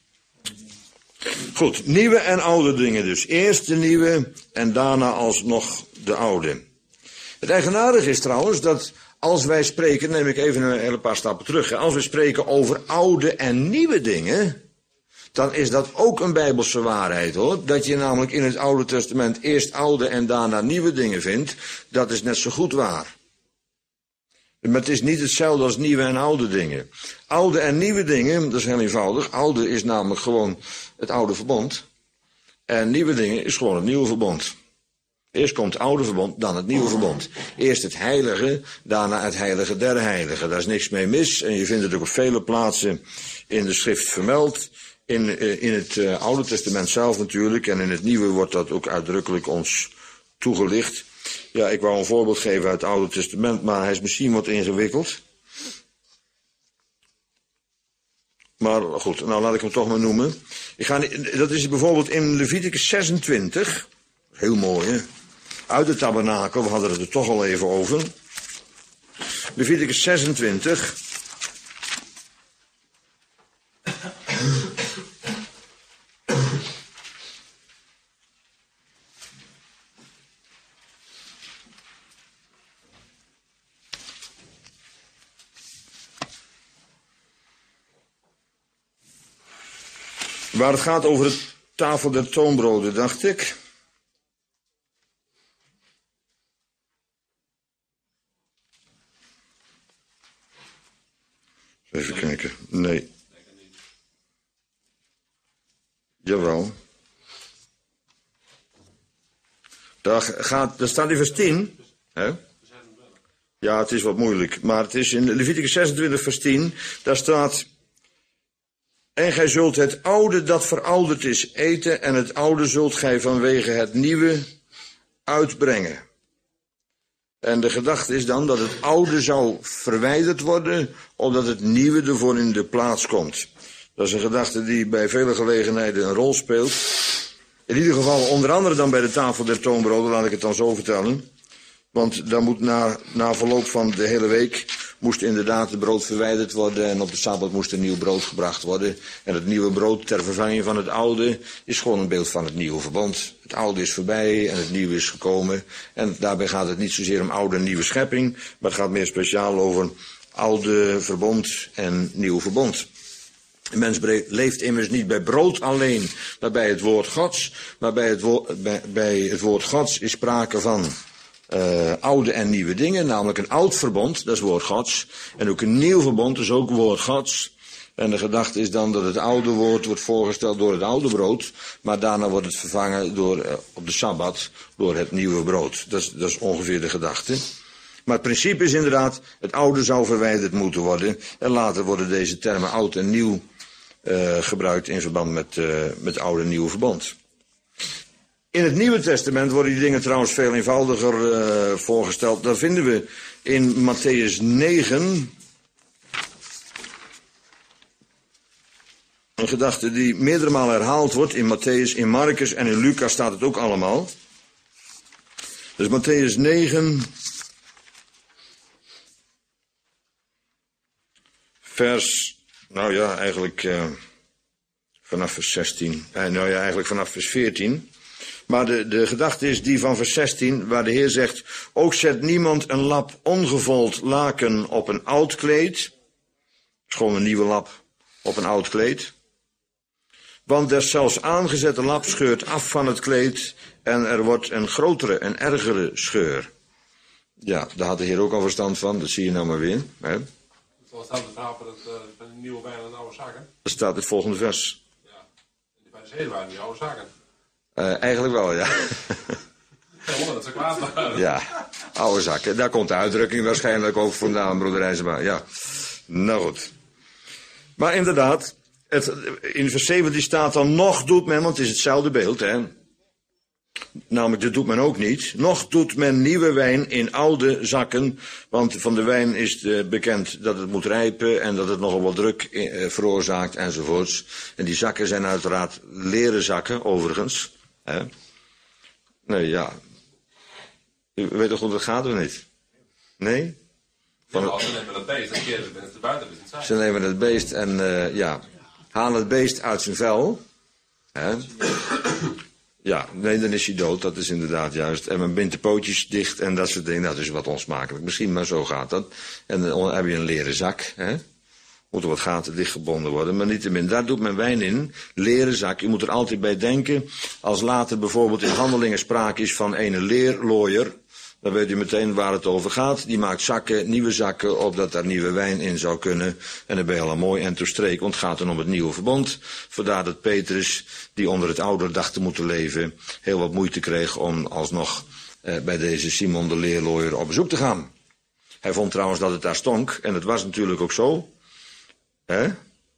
Goed, nieuwe en oude dingen dus. Eerst de nieuwe en daarna alsnog de oude. Het eigenaardige is trouwens dat als wij spreken, neem ik even een hele paar stappen terug. Als we spreken over oude en nieuwe dingen, dan is dat ook een Bijbelse waarheid hoor. Dat je namelijk in het Oude Testament eerst oude en daarna nieuwe dingen vindt, dat is net zo goed waar. Maar het is niet hetzelfde als nieuwe en oude dingen. Oude en nieuwe dingen, dat is heel eenvoudig. Oude is namelijk gewoon het oude verbond. En nieuwe dingen is gewoon het nieuwe verbond. Eerst komt het oude verbond, dan het nieuwe verbond. Eerst het heilige, daarna het heilige der heiligen. Daar is niks mee mis en je vindt het ook op vele plaatsen in de schrift vermeld. In, in het uh, Oude Testament zelf natuurlijk en in het Nieuwe wordt dat ook uitdrukkelijk ons toegelicht. Ja, ik wou een voorbeeld geven uit het Oude Testament, maar hij is misschien wat ingewikkeld. Maar goed, nou laat ik hem toch maar noemen. Ik ga, dat is bijvoorbeeld in Leviticus zesentwintig. Heel mooi, hè? Uit de tabernakel, we hadden het er toch al even over. Leviticus zesentwintig. Waar het gaat over de tafel der toonbroden, dacht ik. Even kijken. Nee. Jawel. Daar, gaat, daar staat in vers tien. Hè? Ja, het is wat moeilijk. Maar het is in Leviticus zesentwintig vers tien. Daar staat: en gij zult het oude dat verouderd is eten, en het oude zult gij vanwege het nieuwe uitbrengen. En de gedachte is dan dat het oude zou verwijderd worden, opdat het nieuwe ervoor in de plaats komt. Dat is een gedachte die bij vele gelegenheden een rol speelt. In ieder geval onder andere dan bij de tafel der toonbroden, laat ik het dan zo vertellen. Want dan moet na, na verloop van de hele week moest inderdaad het brood verwijderd worden en op de Sabbat moest er nieuw brood gebracht worden. En het nieuwe brood ter vervanging van het oude is gewoon een beeld van het nieuwe verbond. Het oude is voorbij en het nieuwe is gekomen. En daarbij gaat het niet zozeer om oude en nieuwe schepping, maar het gaat meer speciaal over oude verbond en nieuw verbond. Een mens leeft immers niet bij brood alleen, maar bij het woord Gods. Maar bij het woord, bij, bij het woord Gods is sprake van Uh, oude en nieuwe dingen, namelijk een oud verbond, dat is woord Gods, en ook een nieuw verbond, dat is ook woord Gods. En de gedachte is dan dat het oude woord wordt voorgesteld door het oude brood, maar daarna wordt het vervangen door, uh, op de Sabbat door het nieuwe brood. Dat is, dat is ongeveer de gedachte. Maar het principe is inderdaad, het oude zou verwijderd moeten worden, en later worden deze termen oud en nieuw uh, gebruikt in verband met, uh, met het oude en nieuwe verbond. In het Nieuwe Testament worden die dingen trouwens veel eenvoudiger uh, voorgesteld. Dat vinden we in Matthäus negen. Een gedachte die meerdere malen herhaald wordt in Matthäus, in Marcus en in Lucas staat het ook allemaal. Dus Matthäus negen, vers, nou ja, eigenlijk uh, vanaf vers zestien. Eh, nou ja, eigenlijk vanaf vers veertien. Maar de, de gedachte is die van vers zestien, waar de Heer zegt, ook zet niemand een lap ongevold laken op een oud kleed. Het is gewoon een nieuwe lap op een oud kleed. Want des zelfs aangezette lap scheurt af van het kleed en er wordt een grotere en ergere scheur. Ja, daar had de Heer ook al verstand van, dat zie je nou maar weer. Hè? Wat staat het verhaal van, het, uh, van een nieuwe wijn en oude zakken? Dat staat het volgende vers. Ja, die Farizeeën waren die oude zakken. Uh, eigenlijk wel, ja. Ja, dat ze kwaad waren. Ja, oude zakken. Daar komt de uitdrukking waarschijnlijk ook vandaan, broeder Rijsema. Ja, nou goed. Maar inderdaad, het, in vers zeventien staat dan, nog doet men, want het is hetzelfde beeld, hè. Namelijk, dit doet men ook niet. Nog doet men nieuwe wijn in oude zakken. Want van de wijn is het bekend dat het moet rijpen en dat het nogal wat druk eh, veroorzaakt enzovoorts. En die zakken zijn uiteraard leren zakken, overigens. Hè? Nee, ja. U weet toch hoe dat gaat, of niet? Nee? Van ja, als ze nemen dat beest, dan keren ze binnen te buiten. Dus ze nemen het beest en uh, ja, halen het beest uit zijn vel. Hè? Ja, nee, dan is hij dood, dat is inderdaad juist. En men bindt de pootjes dicht en dat soort dingen, dat is wat onsmakelijk. Misschien, maar zo gaat dat. En dan heb je een leren zak, hè. Moeten wat gaten dichtgebonden worden, maar niettemin, daar doet men wijn in. Leren zak, je moet er altijd bij denken. Als later bijvoorbeeld in Handelingen sprake is van een leerlooier, dan weet u meteen waar het over gaat. Die maakt zakken, nieuwe zakken, opdat daar nieuwe wijn in zou kunnen. En dan ben je al een mooi en streek, want het gaat dan om het nieuwe verbond. Vandaar dat Petrus, die onder het oude dacht te moeten leven, heel wat moeite kreeg om alsnog eh, bij deze Simon de leerlooier op bezoek te gaan. Hij vond trouwens dat het daar stonk, en het was natuurlijk ook zo. Hè?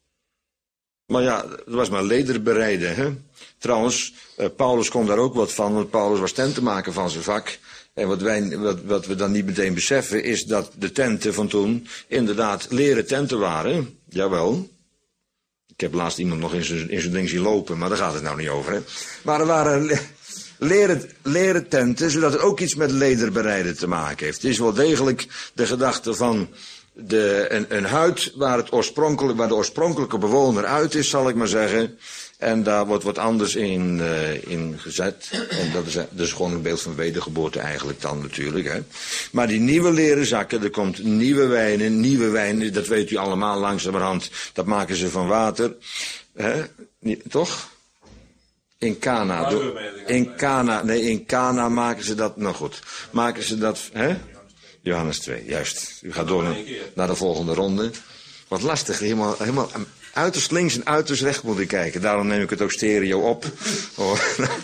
Maar ja, het was maar lederbereiden. Hè? Trouwens, eh, Paulus kon daar ook wat van, want Paulus was tentenmaker van zijn vak. En wat, wij, wat, wat we dan niet meteen beseffen is dat de tenten van toen inderdaad leren tenten waren. Jawel. Ik heb laatst iemand nog in zijn, in zijn ding zien lopen, maar daar gaat het nou niet over. Hè? Maar er waren le leren, leren tenten, zodat het ook iets met lederbereiden te maken heeft. Het is wel degelijk de gedachte van de, een, een huid waar, het oorspronkelijk, waar de oorspronkelijke bewoner uit is, zal ik maar zeggen. En daar wordt wat anders in, uh, in gezet. En dat is, dat is gewoon een beeld van wedergeboorte eigenlijk dan natuurlijk. Hè. Maar die nieuwe leren zakken, er komt nieuwe wijn in, nieuwe wijn, dat weet u allemaal langzamerhand. Dat maken ze van water. Hè? Toch? In Cana. In Cana, nee, in Cana maken ze dat, nou goed. Maken ze dat, hè? Johannes twee, juist. U gaat door naar, naar de volgende ronde. Wat lastig, helemaal, helemaal uiterst links en uiterst rechts moet ik kijken. Daarom neem ik het ook stereo op. Oh.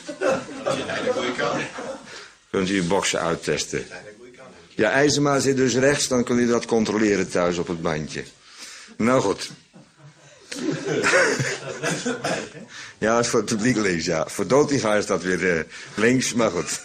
Kunt u uw boksen uittesten. Ja, IJzerma zit dus rechts, dan kunt u dat controleren thuis op het bandje. Nou goed. Ja, dat is voor het publiek links, ja. Voor Dotinga is dat weer uh, links, maar goed.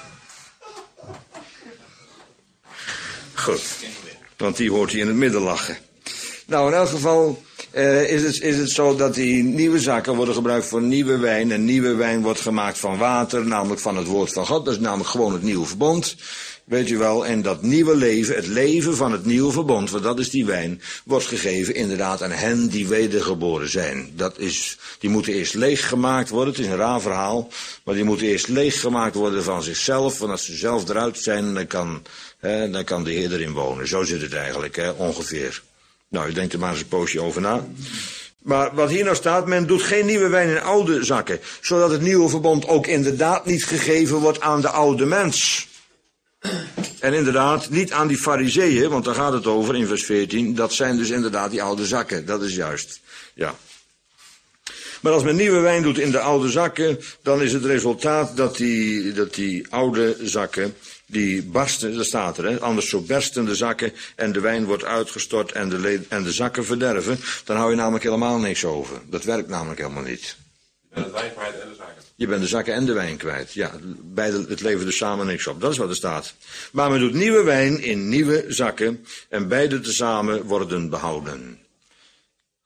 Goed, want die hoort hij in het midden lachen. Nou, in elk geval uh, is, het, is het zo dat die nieuwe zakken worden gebruikt voor nieuwe wijn. En nieuwe wijn wordt gemaakt van water, namelijk van het woord van God. Dat is namelijk gewoon het nieuwe verbond. Weet u wel, en dat nieuwe leven, het leven van het nieuwe verbond, want dat is die wijn, wordt gegeven inderdaad aan hen die wedergeboren zijn. Dat is, die moeten eerst leeggemaakt worden, het is een raar verhaal, maar die moeten eerst leeggemaakt worden van zichzelf, want als ze zelf eruit zijn, dan kan, hè, dan kan de Heer erin wonen. Zo zit het eigenlijk, hè, ongeveer. Nou, u denkt er maar eens een poosje over na. Maar wat hier nou staat, men doet geen nieuwe wijn in oude zakken, zodat het nieuwe verbond ook inderdaad niet gegeven wordt aan de oude mens. En inderdaad, niet aan die Farizeeën, want daar gaat het over in vers veertien. Dat zijn dus inderdaad die oude zakken, dat is juist. Ja. Maar als men nieuwe wijn doet in de oude zakken, dan is het resultaat dat die, dat die oude zakken, die barsten, dat staat er, hè, anders zo bersten de zakken en de wijn wordt uitgestort en de, en de zakken verderven. Dan hou je namelijk helemaal niks over. Dat werkt namelijk helemaal niet. Je bent het wijn kwijt en de zakken. Je bent de zakken en de wijn kwijt. Ja, beide, het levert dus samen niks op. Dat is wat er staat. Maar men doet nieuwe wijn in nieuwe zakken en beide tezamen worden behouden.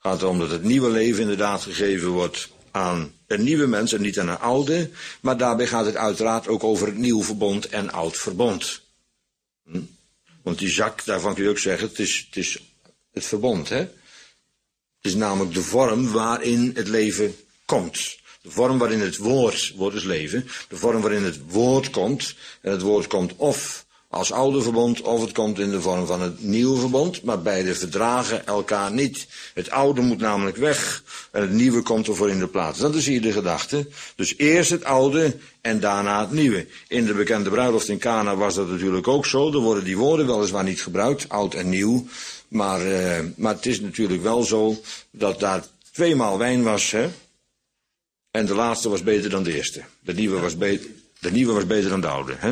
gaat erom dat het nieuwe leven inderdaad gegeven wordt aan een nieuwe mens en niet aan een oude. Maar daarbij gaat het uiteraard ook over het nieuw verbond en oud verbond. Hm? Want die zak, daarvan kun je ook zeggen, het is het, is het verbond. Hè? Het is namelijk de vorm waarin het leven komt. De vorm waarin het woord, woord is leven, de vorm waarin het woord komt. En het woord komt of als oude verbond, of het komt in de vorm van het nieuwe verbond. Maar beide verdragen elkaar niet. Het oude moet namelijk weg en het nieuwe komt ervoor in de plaats. Dat is hier de gedachte. Dus eerst het oude en daarna het nieuwe. In de bekende bruiloft in Cana was dat natuurlijk ook zo. Er worden die woorden weliswaar niet gebruikt, oud en nieuw. Maar, uh, maar het is natuurlijk wel zo dat daar tweemaal wijn was, hè. En de laatste was beter dan de eerste. De nieuwe was, be- de nieuwe was beter dan de oude, hè.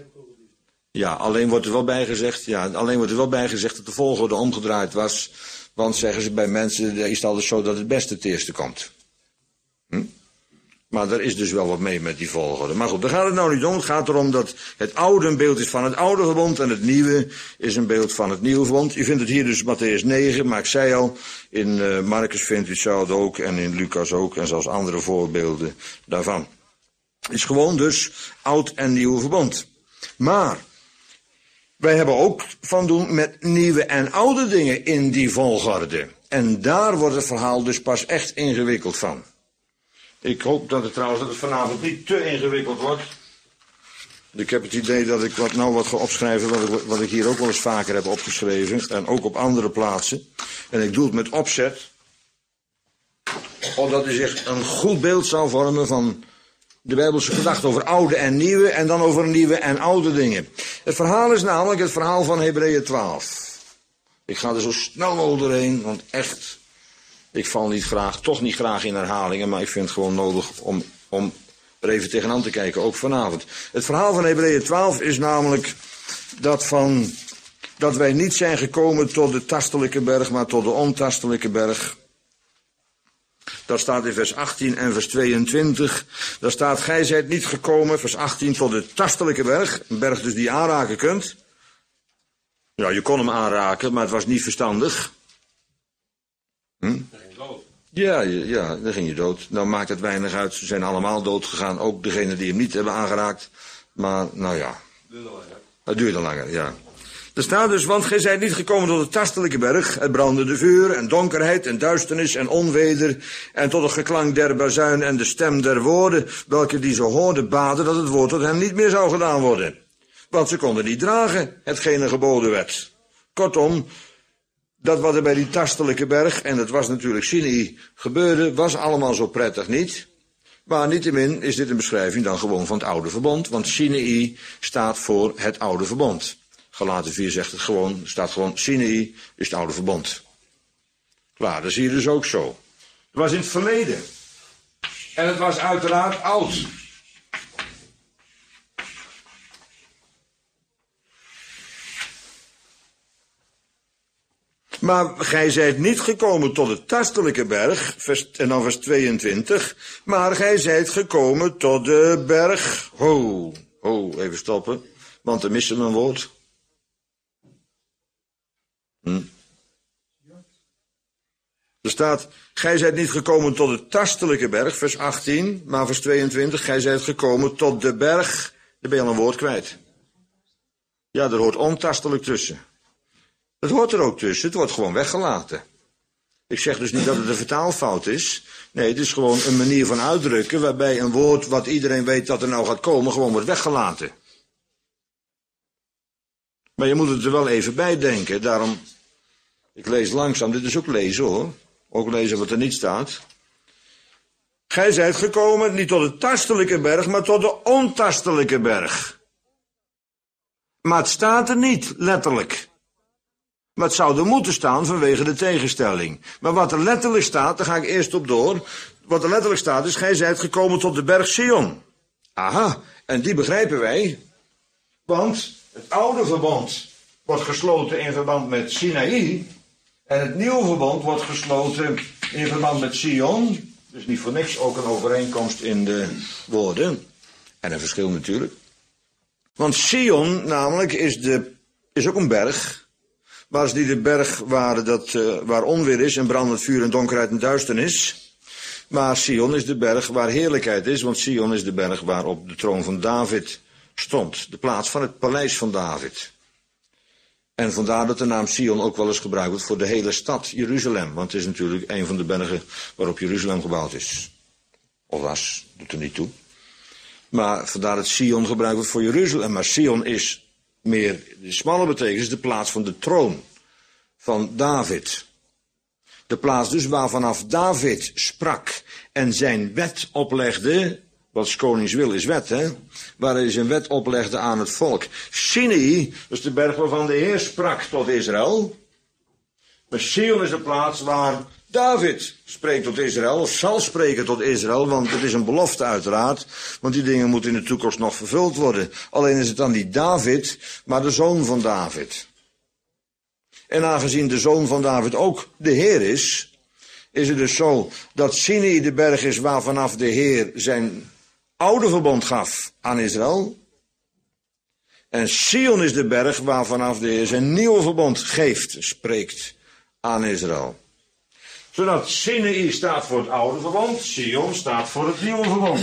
Ja, alleen wordt er wel bij gezegd, ja, alleen wordt er wel bij gezegd dat de volgorde omgedraaid was. Want zeggen ze bij mensen, is het altijd zo dat het beste het eerste komt. Hm? Maar er is dus wel wat mee met die volgorde. Maar goed, daar gaat het nou niet om. Het gaat erom dat het oude een beeld is van het oude verbond en het nieuwe is een beeld van het nieuwe verbond. Je vindt het hier dus Mattheüs negen, maar ik zei al, in uh, Marcus vindt u hetzelfde ook en in Lucas ook en zelfs andere voorbeelden daarvan. Het is gewoon dus oud en nieuw verbond. Maar wij hebben ook van doen met nieuwe en oude dingen in die volgorde. En daar wordt het verhaal dus pas echt ingewikkeld van. Ik hoop dat het trouwens dat het vanavond niet te ingewikkeld wordt. Ik heb het idee dat ik wat, nou wat ga opschrijven wat ik, wat ik hier ook wel eens vaker heb opgeschreven. En ook op andere plaatsen. En ik doe het met opzet. Omdat u zich een goed beeld zal vormen van de Bijbelse gedachte over oude en nieuwe. En dan over nieuwe en oude dingen. Het verhaal is namelijk het verhaal van Hebreeën twaalf. Ik ga er zo snel mogelijk doorheen. Want echt, ik val niet graag, toch niet graag in herhalingen. Maar ik vind het gewoon nodig om, om er even tegenaan te kijken, ook vanavond. Het verhaal van Hebreeën twaalf is namelijk dat van dat wij niet zijn gekomen tot de tastelijke berg, maar tot de ontastelijke berg. Dat staat in vers achttien en vers tweeëntwintig. Daar staat, gij zijt niet gekomen, vers achttien, tot de tastelijke berg. Een berg dus die je aanraken kunt. Ja, je kon hem aanraken, maar het was niet verstandig. Hm? Dan ging je dood. Ja, ja, dan ging je dood. Nou maakt het weinig uit, ze zijn allemaal dood gegaan. Ook degenen die hem niet hebben aangeraakt. Maar, nou ja. Duurde langer. Het duurde langer, ja. Er staat dus, want gij zijt niet gekomen tot de tastelijke berg, het brandende vuur en donkerheid en duisternis en onweder en tot het geklank der bazuin en de stem der woorden, welke die zo hoorden baden dat het woord tot hen niet meer zou gedaan worden. Want ze konden niet dragen, hetgeen er geboden werd. Kortom, dat wat er bij die tastelijke berg, en dat was natuurlijk Sinai, gebeurde, was allemaal zo prettig niet. Maar niettemin is dit een beschrijving dan gewoon van het oude verbond, want Sinai staat voor het oude verbond. Galaten vier zegt het gewoon, staat gewoon, Sinai is het oude verbond. Klaar, dat zie je dus ook zo. Het was in het verleden. En het was uiteraard oud. Maar gij zijt niet gekomen tot de tastelijke berg, vers, en dan vers tweeëntwintig, maar gij zijt gekomen tot de berg, ho, ho, even stoppen, want er mist een woord. Hm. Er staat, gij zijt niet gekomen tot de tastelijke berg, vers achttien, maar vers tweeëntwintig, gij zijt gekomen tot de berg, daar ben je al een woord kwijt. Ja, er hoort ontastelijk tussen. Het hoort er ook tussen, het wordt gewoon weggelaten. Ik zeg dus niet dat het een vertaalfout is. Nee, het is gewoon een manier van uitdrukken waarbij een woord wat iedereen weet dat er nou gaat komen, gewoon wordt weggelaten. Maar je moet het er wel even bij denken, daarom, ik lees langzaam, dit is ook lezen hoor. Ook lezen wat er niet staat. Gij zijt gekomen niet tot de tastelijke berg, maar tot de ontastelijke berg. Maar het staat er niet, letterlijk. Maar het zou er moeten staan vanwege de tegenstelling. Maar wat er letterlijk staat, daar ga ik eerst op door. Wat er letterlijk staat is, gij zijt gekomen tot de berg Sion. Aha, en die begrijpen wij. Want het oude verbond wordt gesloten in verband met Sinaï. En het nieuwe verbond wordt gesloten in verband met Sion. Dus niet voor niks ook een overeenkomst in de woorden. En een verschil natuurlijk. Want Sion namelijk is, de, is ook een berg. Maar het is niet de berg waar, dat, uh, waar onweer is en brandend vuur en donkerheid en duisternis. Maar Sion is de berg waar heerlijkheid is, want Sion is de berg waarop de troon van David stond. De plaats van het paleis van David. En vandaar dat de naam Sion ook wel eens gebruikt wordt voor de hele stad Jeruzalem. Want het is natuurlijk een van de bergen waarop Jeruzalem gebouwd is. Of was, doet er niet toe. Maar vandaar dat Sion gebruikt wordt voor Jeruzalem. Maar Sion is meer, de smalle betekenis, de plaats van de troon van David. De plaats dus waar vanaf David sprak en zijn wet oplegde. Wat konings wil is wet, hè? Waar hij zijn wet oplegde aan het volk. Sinai, dus de berg waarvan de Heer sprak tot Israël. Maar Sion is de plaats waar David spreekt tot Israël, of zal spreken tot Israël, want het is een belofte uiteraard, want die dingen moeten in de toekomst nog vervuld worden. Alleen is het dan niet David, maar de zoon van David. En aangezien de zoon van David ook de Heer is, is het dus zo dat Sinai de berg is waar vanaf de Heer zijn oude verbond gaf aan Israël. En Sion is de berg waar vanaf de Heer zijn nieuwe verbond geeft, spreekt aan Israël. Zodat Sinai staat voor het oude verbond, Sion staat voor het nieuwe verbond.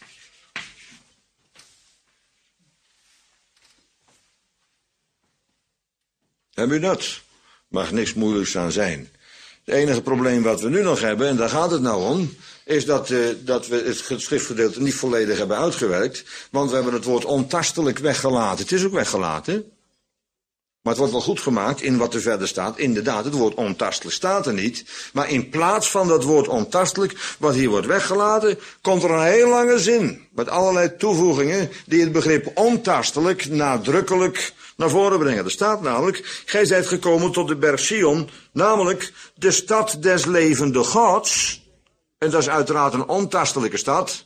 Heb u dat? Mag niks moeilijks aan zijn. Het enige probleem wat we nu nog hebben, en daar gaat het nou om, is dat, uh, dat we het schriftgedeelte niet volledig hebben uitgewerkt. Want we hebben het woord ontastelijk weggelaten. Het is ook weggelaten. Maar het wordt wel goed gemaakt in wat er verder staat. Inderdaad, het woord ontastelijk staat er niet. Maar in plaats van dat woord ontastelijk, wat hier wordt weggelaten, komt er een heel lange zin. Met allerlei toevoegingen die het begrip ontastelijk nadrukkelijk naar voren brengen. Er staat namelijk, gij zijt gekomen tot de berg Sion, namelijk de stad des levende Gods. En dat is uiteraard een ontastelijke stad.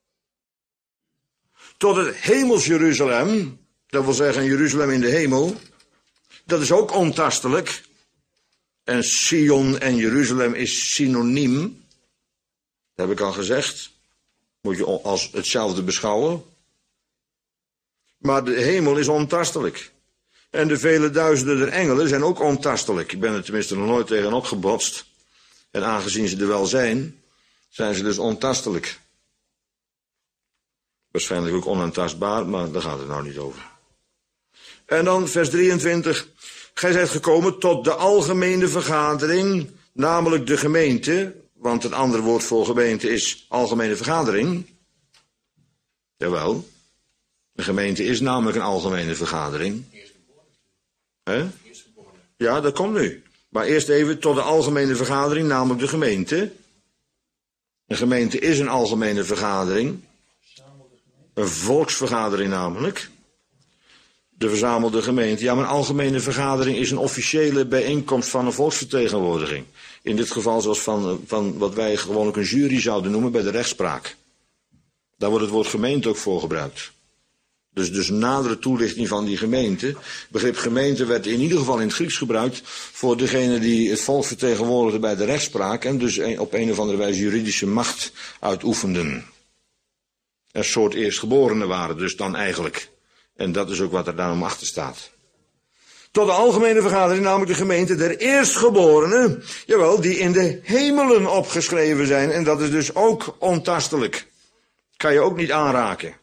Tot het hemels Jeruzalem, dat wil zeggen Jeruzalem in de hemel. Dat is ook ontastelijk. En Sion en Jeruzalem is synoniem. Dat heb ik al gezegd. Moet je als hetzelfde beschouwen. Maar de hemel is ontastelijk. En de vele duizenden der engelen zijn ook ontastelijk. Ik ben er tenminste nog nooit tegenop gebotst. En aangezien ze er wel zijn, zijn ze dus ontastelijk. Waarschijnlijk ook onaantastbaar, maar daar gaat het nou niet over. En dan vers drieëntwintig. Gij zijt gekomen tot de algemene vergadering, namelijk de gemeente. Want het andere woord voor gemeente is algemene vergadering. Jawel. De gemeente is namelijk een algemene vergadering. Hè? Ja, dat komt nu. Maar eerst even tot de algemene vergadering, namelijk de gemeente. Een gemeente is een algemene vergadering. Een volksvergadering namelijk. De verzamelde gemeente. Ja, maar een algemene vergadering is een officiële bijeenkomst van een volksvertegenwoordiging. In dit geval zoals van, van wat wij gewoonlijk een jury zouden noemen bij de rechtspraak. Daar wordt het woord gemeente ook voor gebruikt. Dus, dus nadere toelichting van die gemeente. Het begrip gemeente werd in ieder geval in het Grieks gebruikt voor degene die het volk vertegenwoordigde bij de rechtspraak en dus een, op een of andere wijze juridische macht uitoefenden. Een soort eerstgeborenen waren dus dan eigenlijk. En dat is ook wat er daarom achter staat. Tot de algemene vergadering, namelijk de gemeente der eerstgeborenen, jawel, die in de hemelen opgeschreven zijn. En dat is dus ook ontastelijk. Kan je ook niet aanraken.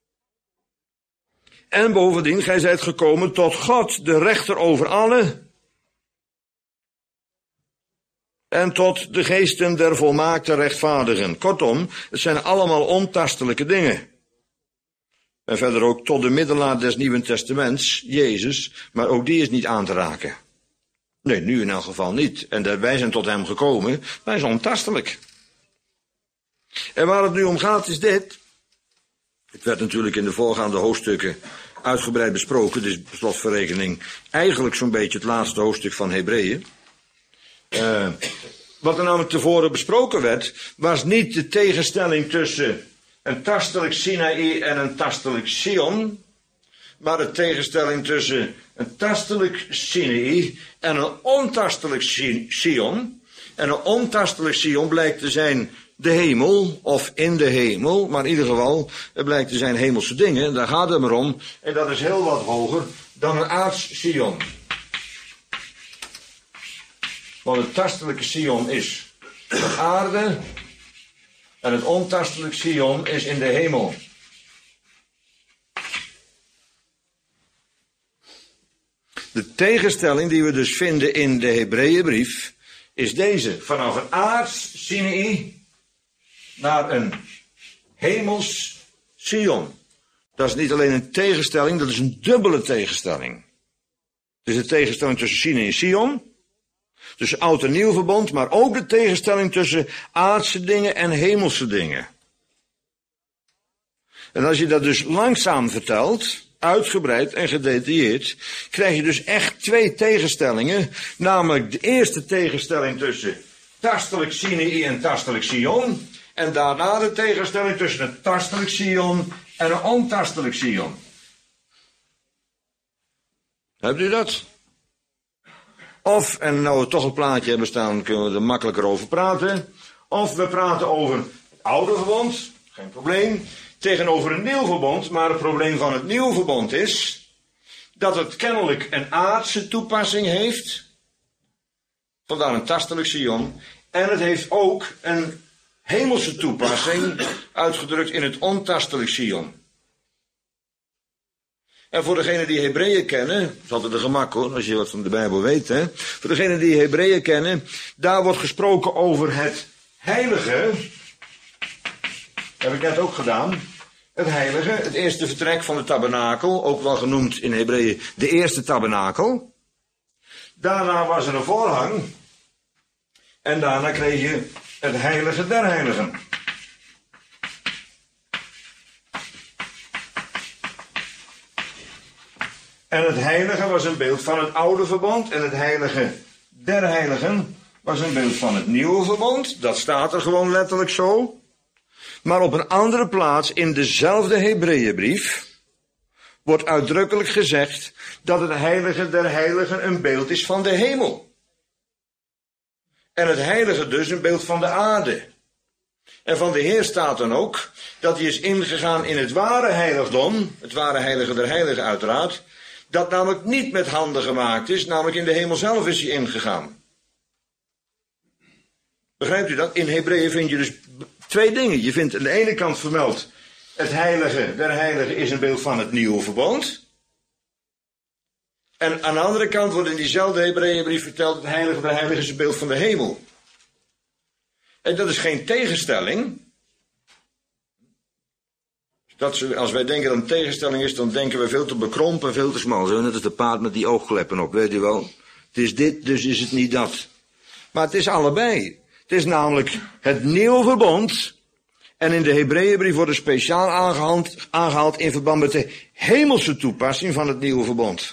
En bovendien, gij zijt gekomen tot God, de rechter over alle. En tot de geesten der volmaakte rechtvaardigen. Kortom, het zijn allemaal ontastelijke dingen. En verder ook tot de middelaar des Nieuwen Testaments, Jezus, maar ook die is niet aan te raken. Nee, nu in elk geval niet. En wij zijn tot hem gekomen, maar hij is ontastelijk. En waar het nu om gaat is dit. Het werd natuurlijk in de voorgaande hoofdstukken uitgebreid besproken. Dit is per slotverrekening eigenlijk zo'n beetje het laatste hoofdstuk van Hebreeën. Uh, wat er namelijk tevoren besproken werd, was niet de tegenstelling tussen een tastelijk Sinaï en een tastelijk Sion, maar de tegenstelling tussen een tastelijk Sinaï en een ontastelijk Sion. En een ontastelijk Sion blijkt te zijn de hemel, of in de hemel, maar in ieder geval, het blijkt te zijn hemelse dingen, daar gaat het maar om, en dat is heel wat hoger dan een aards Sion. Want het tastelijke Sion is de aarde en het ontastelijke Sion is in de hemel. De tegenstelling die we dus vinden in de Hebreeënbrief is deze. Vanaf een aards Sinaï naar een hemels Sion. Dat is niet alleen een tegenstelling, dat is een dubbele tegenstelling. Het is de tegenstelling tussen Sinaï en Sion. Tussen oud en nieuw verbond, maar ook de tegenstelling tussen aardse dingen en hemelse dingen. En als je dat dus langzaam vertelt, uitgebreid en gedetailleerd, krijg je dus echt twee tegenstellingen. Namelijk de eerste tegenstelling tussen tastelijk Sinaï en tastelijk Sion. En daarna de tegenstelling tussen een tastelijk Sion en een ontastelijk Sion. Hebt u dat? Of, en nou we toch een plaatje hebben staan, kunnen we er makkelijker over praten. Of we praten over het oude verbond, geen probleem. Tegenover een nieuw verbond, maar het probleem van het nieuwe verbond is dat het kennelijk een aardse toepassing heeft. Vandaar een tastelijk Sion. En het heeft ook een hemelse toepassing, uitgedrukt in het ontastelijk Sion. En voor degenen die Hebreeën kennen, dat is altijd een gemak hoor, als je wat van de Bijbel weet, hè. Voor degenen die Hebreeën kennen, daar wordt gesproken over het heilige. Heb ik net ook gedaan. Het heilige, het eerste vertrek van de tabernakel, ook wel genoemd in Hebreeën de eerste tabernakel. Daarna was er een voorhang. En daarna kreeg je het heilige der heiligen. En het heilige was een beeld van het oude verbond. En het heilige der heiligen was een beeld van het nieuwe verbond. Dat staat er gewoon letterlijk zo. Maar op een andere plaats in dezelfde Hebreeënbrief wordt uitdrukkelijk gezegd dat het heilige der heiligen een beeld is van de hemel. En het heilige dus een beeld van de aarde. En van de Heer staat dan ook dat hij is ingegaan in het ware heiligdom, het ware heilige der heiligen uiteraard, dat namelijk niet met handen gemaakt is, namelijk in de hemel zelf is hij ingegaan. Begrijpt u dat? In Hebreeën vind je dus twee dingen. Je vindt aan de ene kant vermeld, het heilige der heiligen is een beeld van het nieuwe verbond. En aan de andere kant wordt in diezelfde Hebreeënbrief verteld, het heilige der heiligen is een beeld van de hemel. En dat is geen tegenstelling. Dat ze, als wij denken dat een tegenstelling is, dan denken we veel te bekrompen en veel te smal. Zo, net als de paard met die oogkleppen op, weet u wel. Het is dit, dus is het niet dat. Maar het is allebei. Het is namelijk het nieuwe verbond. En in de Hebreeënbrief wordt er speciaal aangehaald, aangehaald in verband met de hemelse toepassing van het nieuwe verbond.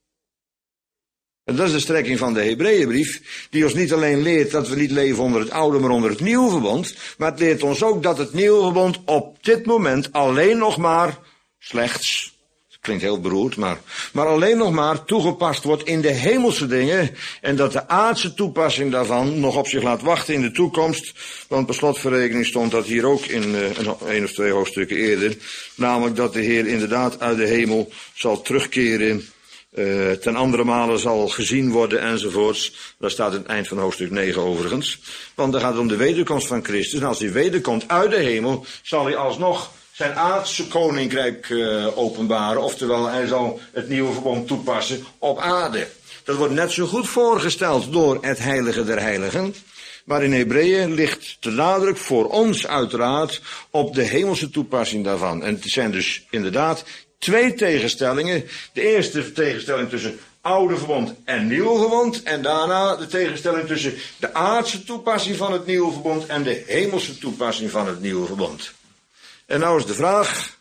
En dat is de strekking van de Hebreeënbrief, die ons niet alleen leert dat we niet leven onder het oude, maar onder het nieuwe verbond, maar het leert ons ook dat het nieuwe verbond op dit moment alleen nog maar, slechts, dat klinkt heel beroerd, maar, maar alleen nog maar toegepast wordt in de hemelse dingen, en dat de aardse toepassing daarvan nog op zich laat wachten in de toekomst, want per slotverrekening stond dat hier ook in uh, een, een of twee hoofdstukken eerder, namelijk dat de Heer inderdaad uit de hemel zal terugkeren, Uh, ten andere male zal gezien worden enzovoorts. Dat staat in het eind van hoofdstuk negen overigens. Want dan gaat het om de wederkomst van Christus. En als hij wederkomt uit de hemel, zal hij alsnog zijn aardse koninkrijk uh, openbaren. Oftewel, hij zal het nieuwe verbond toepassen op aarde. Dat wordt net zo goed voorgesteld door het heilige der heiligen. Maar in Hebreeën ligt de nadruk voor ons uiteraard op de hemelse toepassing daarvan. En het zijn dus inderdaad twee tegenstellingen. De eerste tegenstelling tussen oude verbond en nieuw verbond. En daarna de tegenstelling tussen de aardse toepassing van het nieuwe verbond en de hemelse toepassing van het nieuwe verbond. En nou is de vraag.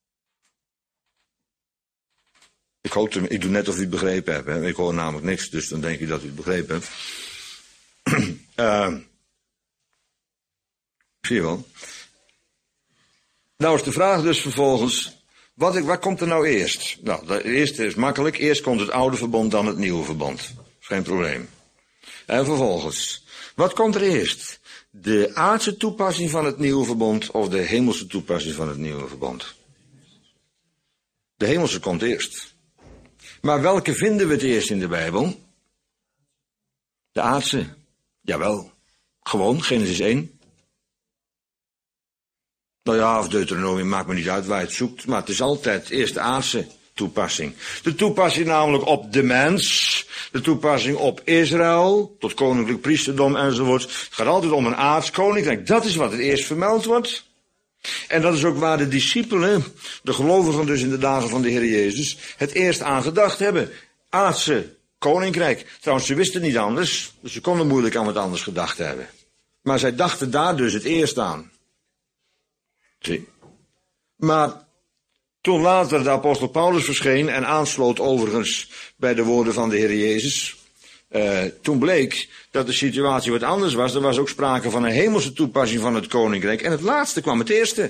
Ik hoop, te, ik doe net of u het begrepen hebt. Hè? Ik hoor namelijk niks, dus dan denk ik dat u het begrepen hebt. uh, zie je wel. Nou is de vraag dus vervolgens. Wat, wat komt er nou eerst? Nou, de eerste is makkelijk. Eerst komt het oude verbond, dan het nieuwe verbond. Geen probleem. En vervolgens. Wat komt er eerst? De aardse toepassing van het nieuwe verbond of de hemelse toepassing van het nieuwe verbond? De hemelse komt eerst. Maar welke vinden we het eerst in de Bijbel? De aardse. Jawel. Gewoon, Genesis één. Nou ja, of Deuteronomium, maakt me niet uit waar je het zoekt. Maar het is altijd eerst de aardse toepassing. De toepassing namelijk op de mens. De toepassing op Israël. Tot koninklijk priesterdom enzovoort. Het gaat altijd om een aards koninkrijk. Dat is wat het eerst vermeld wordt. En dat is ook waar de discipelen, de gelovigen dus in de dagen van de Heer Jezus, het eerst aan gedacht hebben. Aardse koninkrijk. Trouwens, ze wisten niet anders. Dus ze konden moeilijk aan wat anders gedacht hebben. Maar zij dachten daar dus het eerst aan. Zie. Maar toen later de apostel Paulus verscheen en aansloot overigens bij de woorden van de Heer Jezus, uh, toen bleek dat de situatie wat anders was. Er was ook sprake van een hemelse toepassing van het koninkrijk. En het laatste kwam het eerste.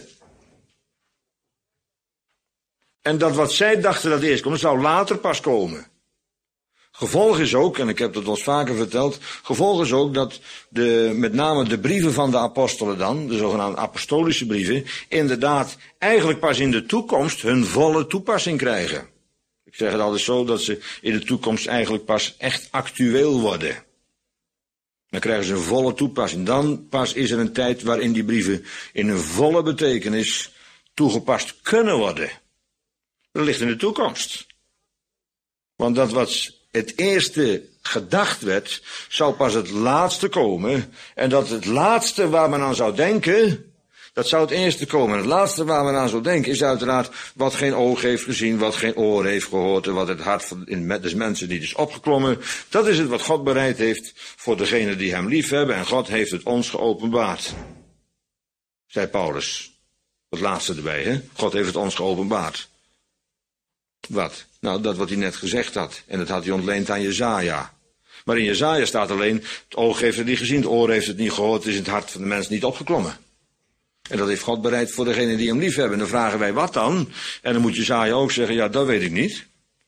En dat wat zij dachten dat eerst kwam, zou later pas komen. Gevolg is ook, en ik heb dat ons vaker verteld, gevolg is ook dat de, met name de brieven van de apostelen dan, de zogenaamde apostolische brieven, inderdaad eigenlijk pas in de toekomst hun volle toepassing krijgen. Ik zeg het altijd zo, dat ze in de toekomst eigenlijk pas echt actueel worden. Dan krijgen ze een volle toepassing. Dan pas is er een tijd waarin die brieven in een volle betekenis toegepast kunnen worden. Dat ligt in de toekomst. Want dat wat het eerste gedacht werd, zou pas het laatste komen. En dat het laatste waar men aan zou denken, dat zou het eerste komen. En het laatste waar men aan zou denken is uiteraard wat geen oog heeft gezien, wat geen oor heeft gehoord en wat het hart van des mensen niet is opgeklommen. Dat is het wat God bereid heeft voor degenen die hem lief hebben. En God heeft het ons geopenbaard. Zei Paulus. Het laatste erbij, hè? God heeft het ons geopenbaard. Wat? Nou, dat wat hij net gezegd had. En dat had hij ontleend aan Jesaja. Maar in Jesaja staat alleen, het oog heeft het niet gezien, het oor heeft het niet gehoord, het is in het hart van de mens niet opgeklommen. En dat heeft God bereid voor degenen die hem lief hebben. En dan vragen wij, wat dan? En dan moet Jesaja ook zeggen, ja, dat weet ik niet.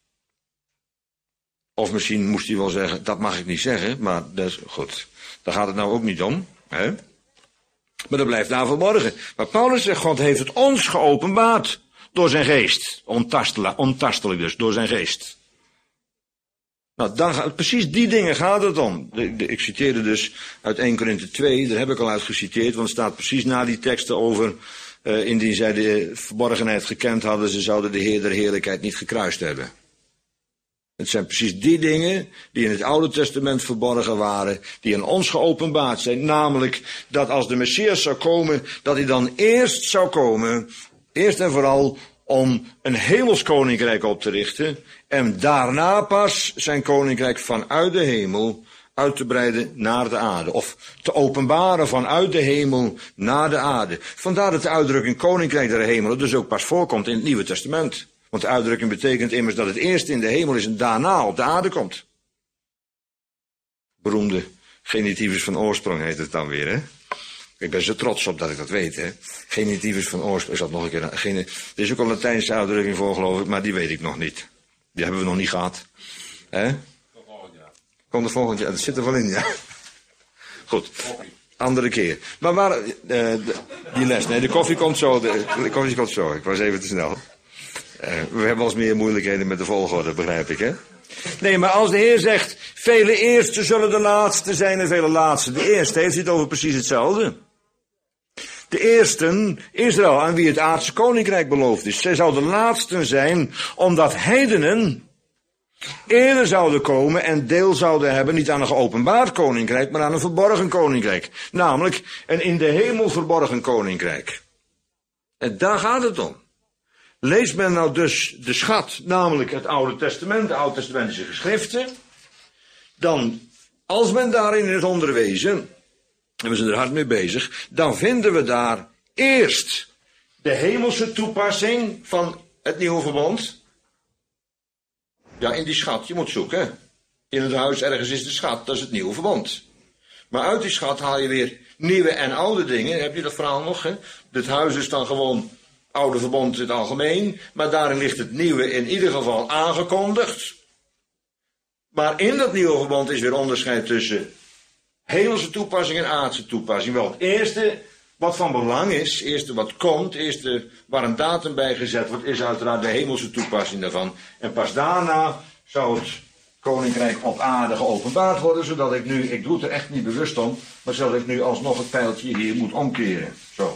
Of misschien moest hij wel zeggen, dat mag ik niet zeggen, maar dat is goed. Daar gaat het nou ook niet om, hè? Maar dat blijft daar verborgen. Maar Paulus zegt, God heeft het ons geopenbaard. Door zijn geest. Ontastelijk, ontastelijk dus, door zijn geest. Nou, dan gaat, precies die dingen gaat het om. De, de, ik citeerde dus uit Eerste Korinthe twee, daar heb ik al uit geciteerd, want het staat precies na die teksten over, uh, indien zij de verborgenheid gekend hadden, ze zouden de Heer der heerlijkheid niet gekruist hebben. Het zijn precies die dingen die in het Oude Testament verborgen waren, die aan ons geopenbaard zijn. Namelijk dat als de Messias zou komen, dat hij dan eerst zou komen, eerst en vooral om een hemels koninkrijk op te richten en daarna pas zijn koninkrijk vanuit de hemel uit te breiden naar de aarde. Of te openbaren vanuit de hemel naar de aarde. Vandaar dat de uitdrukking koninkrijk der hemelen dus ook pas voorkomt in het Nieuwe Testament. Want de uitdrukking betekent immers dat het eerst in de hemel is en daarna op de aarde komt. Beroemde genitivus van oorsprong heet het dan weer, hè? Ik ben zo trots op dat ik dat weet, hè. Genitivus van oorsprong, is dat nog een keer... Gene, er is ook een Latijnse uitdrukking voor, geloof ik, maar die weet ik nog niet. Die hebben we nog niet gehad. Hè? Volgend jaar. Komt er volgend jaar, dat zit er wel in, ja. Goed, andere keer. Maar waar, uh, de, die les, nee, de koffie komt zo, de, de koffie komt zo, ik was even te snel. Uh, we hebben wel eens meer moeilijkheden met de volgorde, begrijp ik, hè. Nee, maar als de Heer zegt, vele eerste zullen de laatste zijn en vele laatste de eerste, heeft hij het over precies hetzelfde. De eersten, Israël, aan wie het aardse koninkrijk beloofd is, zij zouden de laatsten zijn, omdat heidenen eerder zouden komen en deel zouden hebben, niet aan een geopenbaard koninkrijk, maar aan een verborgen koninkrijk. Namelijk een in de hemel verborgen koninkrijk. En daar gaat het om. Leest men nou dus de schat, namelijk het Oude Testament, de Oud-testamentische geschriften, dan, als men daarin is onderwezen, en we zijn er hard mee bezig, dan vinden we daar eerst de hemelse toepassing van het nieuwe verbond. Ja, in die schat, je moet zoeken. In het huis ergens is de schat, dat is het nieuwe verbond. Maar uit die schat haal je weer nieuwe en oude dingen. Heb je dat verhaal nog, hè? Het huis is dan gewoon oude verbond in het algemeen, maar daarin ligt het nieuwe in ieder geval aangekondigd. Maar in dat nieuwe verbond is weer onderscheid tussen hemelse toepassing en aardse toepassing. Wel, het eerste wat van belang is, het eerste wat komt, het eerste waar een datum bij gezet wordt, is uiteraard de hemelse toepassing daarvan. En pas daarna zou het koninkrijk op aarde geopenbaard worden, zodat ik nu, ik doe het er echt niet bewust om, maar zodat ik nu alsnog het pijltje hier moet omkeren. Zo.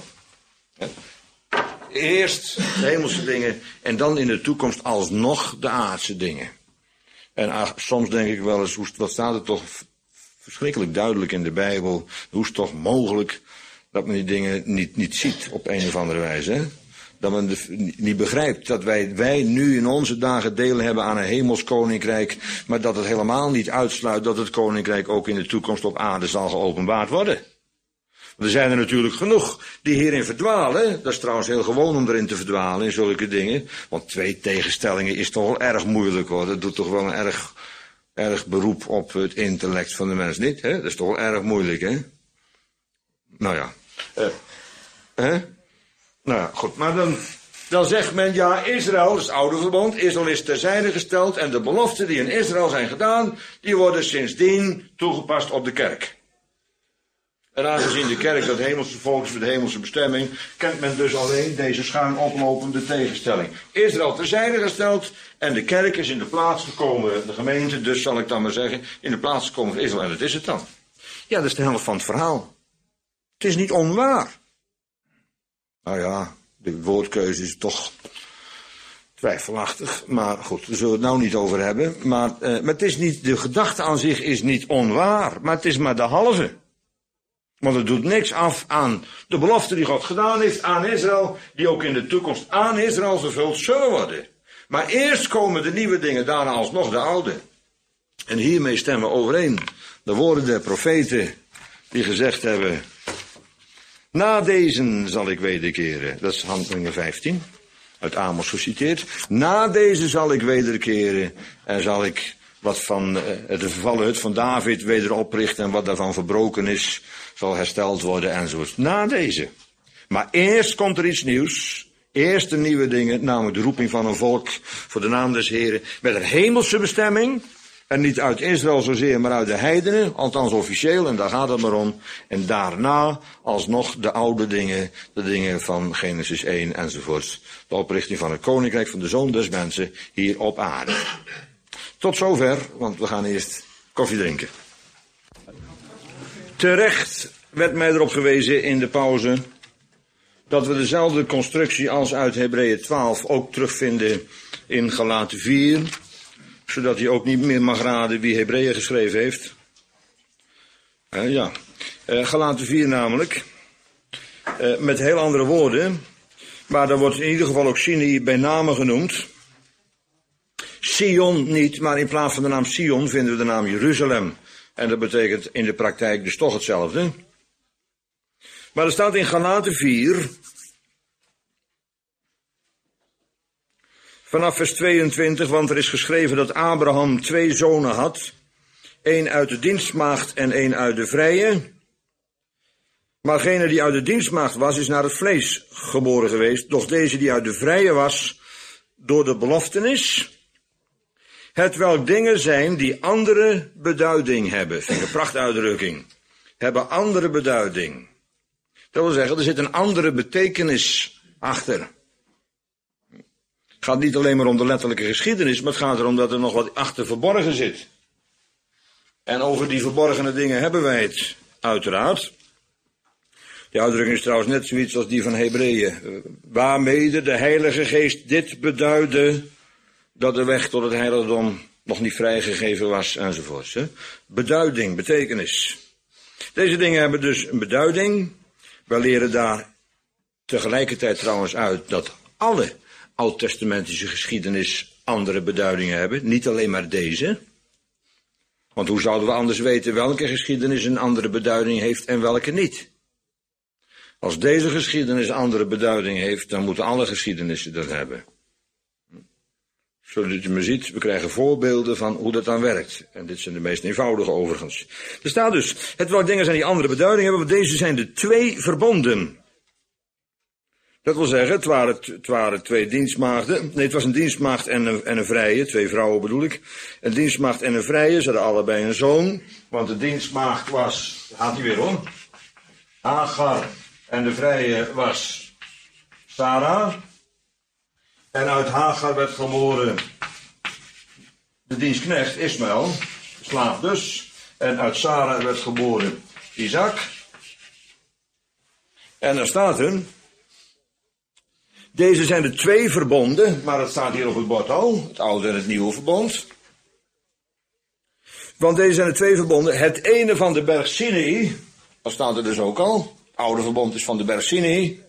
Eerst de hemelse dingen en dan in de toekomst alsnog de aardse dingen. En ach, soms denk ik wel eens, hoe, wat staat er toch verschrikkelijk duidelijk in de Bijbel, hoe is het toch mogelijk dat men die dingen niet, niet ziet op een of andere wijze, hè? Dat men de, niet begrijpt dat wij, wij nu in onze dagen deel hebben aan een hemels koninkrijk, maar dat het helemaal niet uitsluit dat het koninkrijk ook in de toekomst op aarde zal geopenbaard worden. Er zijn er natuurlijk genoeg die hierin verdwalen. Dat is trouwens heel gewoon om erin te verdwalen in zulke dingen. Want twee tegenstellingen is toch wel erg moeilijk hoor. Dat doet toch wel een erg, erg beroep op het intellect van de mens niet. Hè? Dat is toch wel erg moeilijk hè. Nou ja. Uh, hè? Nou ja, goed. Maar dan, dan zegt men ja, Israël, dat is het oude verbond. Israël is terzijde gesteld en de beloften die in Israël zijn gedaan, die worden sindsdien toegepast op de kerk. En aangezien de kerk dat hemelse volk is voor de hemelse bestemming, kent men dus alleen deze schuin oplopende tegenstelling. Israël terzijde gesteld en de kerk is in de plaats gekomen, de gemeente dus zal ik dan maar zeggen, in de plaats gekomen van Israël. En dat is het dan. Ja, dat is de helft van het verhaal. Het is niet onwaar. Nou ja, de woordkeuze is toch twijfelachtig, maar goed, daar zullen we het nou niet over hebben. Maar, uh, maar het is niet, de gedachte aan zich is niet onwaar, maar het is maar de halve. Want het doet niks af aan de belofte die God gedaan heeft aan Israël, die ook in de toekomst aan Israël vervuld zullen worden. Maar eerst komen de nieuwe dingen, daarna alsnog de oude. En hiermee stemmen we overeen de woorden der profeten die gezegd hebben, na deze zal ik wederkeren. Dat is Handelingen vijftien, uit Amos geciteerd. Na deze zal ik wederkeren en zal ik wat van uh, de vervallen hut van David weder oprichten en wat daarvan verbroken is, zal hersteld worden enzovoort. Na deze. Maar eerst komt er iets nieuws. Eerst de nieuwe dingen, namelijk de roeping van een volk voor de naam des Heren, met een hemelse bestemming. En niet uit Israël zozeer, maar uit de heidenen, althans officieel, en daar gaat het maar om. En daarna alsnog de oude dingen, de dingen van Genesis één enzovoort. De oprichting van het koninkrijk van de Zoon des Mensen hier op aarde. Tot zover, want we gaan eerst koffie drinken. Terecht werd mij erop gewezen in de pauze dat we dezelfde constructie als uit Hebreeën twaalf ook terugvinden in Galaten vier, zodat hij ook niet meer mag raden wie Hebreeën geschreven heeft. Uh, ja, uh, Galaten vier namelijk, uh, met heel andere woorden, maar daar wordt in ieder geval ook Sinai bij name genoemd. Sion niet, maar in plaats van de naam Sion vinden we de naam Jeruzalem. En dat betekent in de praktijk dus toch hetzelfde. Maar er staat in Galaten vier, vanaf vers tweeëntwintig, want er is geschreven dat Abraham twee zonen had. Eén uit de dienstmaagd en één uit de vrije. Maar degene die uit de dienstmaagd was, is naar het vlees geboren geweest. Doch deze die uit de vrije was, door de beloftenis. Hetwelk dingen zijn die andere beduiding hebben. Vind ik een prachtuitdrukking. Hebben andere beduiding. Dat wil zeggen, er zit een andere betekenis achter. Het gaat niet alleen maar om de letterlijke geschiedenis, maar het gaat erom dat er nog wat achter verborgen zit. En over die verborgene dingen hebben wij het, uiteraard. Die uitdrukking is trouwens net zoiets als die van Hebreeën. Waarmede de Heilige Geest dit beduidde, dat de weg tot het heiligdom nog niet vrijgegeven was, enzovoorts. Hè? Beduiding, betekenis. Deze dingen hebben dus een beduiding. We leren daar tegelijkertijd trouwens uit dat alle oud-testamentische geschiedenis andere beduidingen hebben. Niet alleen maar deze. Want hoe zouden we anders weten welke geschiedenis een andere beduiding heeft en welke niet? Als deze geschiedenis andere beduiding heeft, dan moeten alle geschiedenissen dat hebben. Zodat je me ziet, we krijgen voorbeelden van hoe dat dan werkt. En dit zijn de meest eenvoudige overigens. Er staat dus, het welke dingen zijn die andere beduiding hebben, want deze zijn de twee verbonden. Dat wil zeggen, het waren, het waren twee dienstmaagden. Nee, het was een dienstmaagd en een, en een vrije, twee vrouwen bedoel ik. Een dienstmaagd en een vrije, ze hadden allebei een zoon. Want de dienstmaagd was, gaat hij weer hoor, Hagar. En de vrije was Sarah. En uit Hagar werd geboren de dienstknecht Ismaël, slaaf dus, en uit Sara werd geboren Isaac. En er staat er, deze zijn de twee verbonden, maar het staat hier op het bord al, het oude en het nieuwe verbond. Want deze zijn de twee verbonden, het ene van de berg Sinai, dat staat er dus ook al, het oude verbond is van de berg Sinai,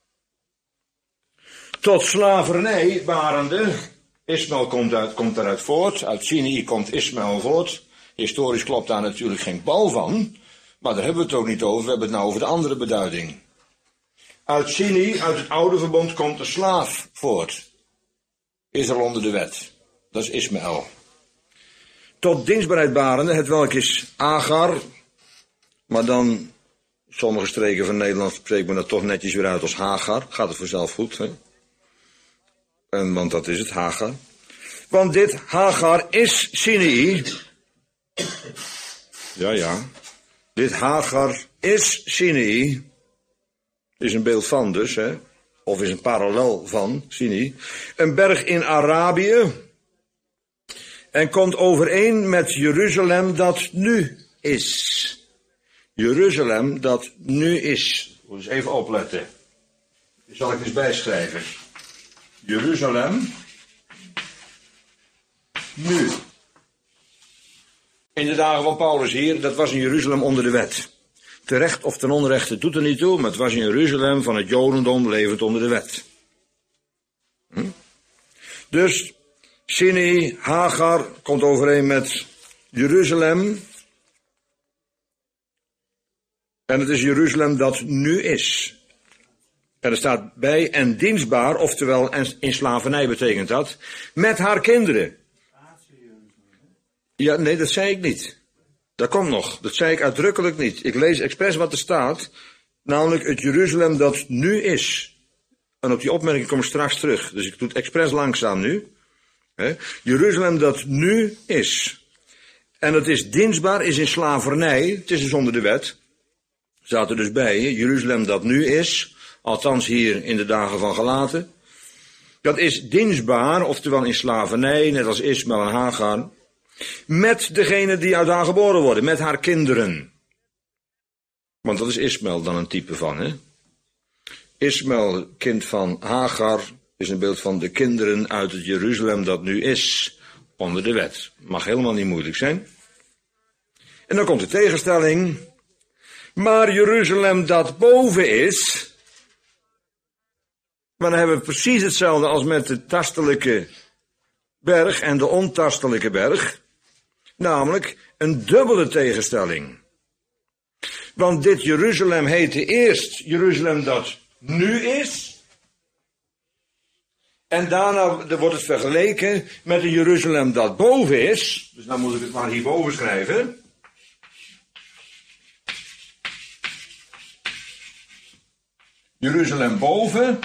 tot slavernij barende, Ismaël komt, uit, komt daaruit voort, uit Sinai komt Ismaël voort. Historisch klopt daar natuurlijk geen bal van, maar daar hebben we het ook niet over, we hebben het nou over de andere beduiding. Uit Sinai, uit het oude verbond, komt de slaaf voort. Israël onder de wet. Dat is Ismaël. Tot dienstbaarheid barende, het welk is Agar, maar dan, sommige streken van Nederland spreken we dat toch netjes weer uit als Hagar. Gaat het vanzelf goed, hè? En, want dat is het, Hagar. Want dit Hagar is Sinai. Ja, ja. Dit Hagar is Sinai. Is een beeld van dus, hè. Of is een parallel van Sinai. Een berg in Arabië. En komt overeen met Jeruzalem dat nu is. Jeruzalem dat nu is. Moet eens even opletten. Die zal ik eens bijschrijven. Jeruzalem. Nu. In de dagen van Paulus hier, dat was in Jeruzalem onder de wet. Terecht of ten onrechte doet er niet toe, maar het was in Jeruzalem van het Jodendom levend onder de wet. Hm? Dus Sinai, Hagar, komt overeen met Jeruzalem. En het is Jeruzalem dat nu is. En er staat bij en dienstbaar, oftewel in slavernij betekent dat, met haar kinderen. Ja, nee, dat zei ik niet. Dat komt nog. Dat zei ik uitdrukkelijk niet. Ik lees expres wat er staat. Namelijk het Jeruzalem dat nu is. En op die opmerking kom ik straks terug. Dus ik doe het expres langzaam nu. He. Jeruzalem dat nu is. En het is dienstbaar, is in slavernij. Het is dus onder de wet. Staat er dus bij. He. Jeruzalem dat nu is. Althans hier in de dagen van Galaten. Dat is dienstbaar, oftewel in slavernij. Net als Ismaël en Hagar. Met degene die uit haar geboren worden, met haar kinderen. Want dat is Ismaël dan een type van, hè? Ismaël, kind van Hagar, is een beeld van de kinderen uit het Jeruzalem dat nu is, onder de wet. Mag helemaal niet moeilijk zijn. En dan komt de tegenstelling. Maar Jeruzalem dat boven is, maar dan hebben we precies hetzelfde als met de tastelijke berg en de ontastelijke berg. Namelijk een dubbele tegenstelling. Want dit Jeruzalem heette eerst Jeruzalem dat nu is. En daarna wordt het vergeleken met een Jeruzalem dat boven is. Dus dan moet ik het maar hierboven schrijven. Jeruzalem boven.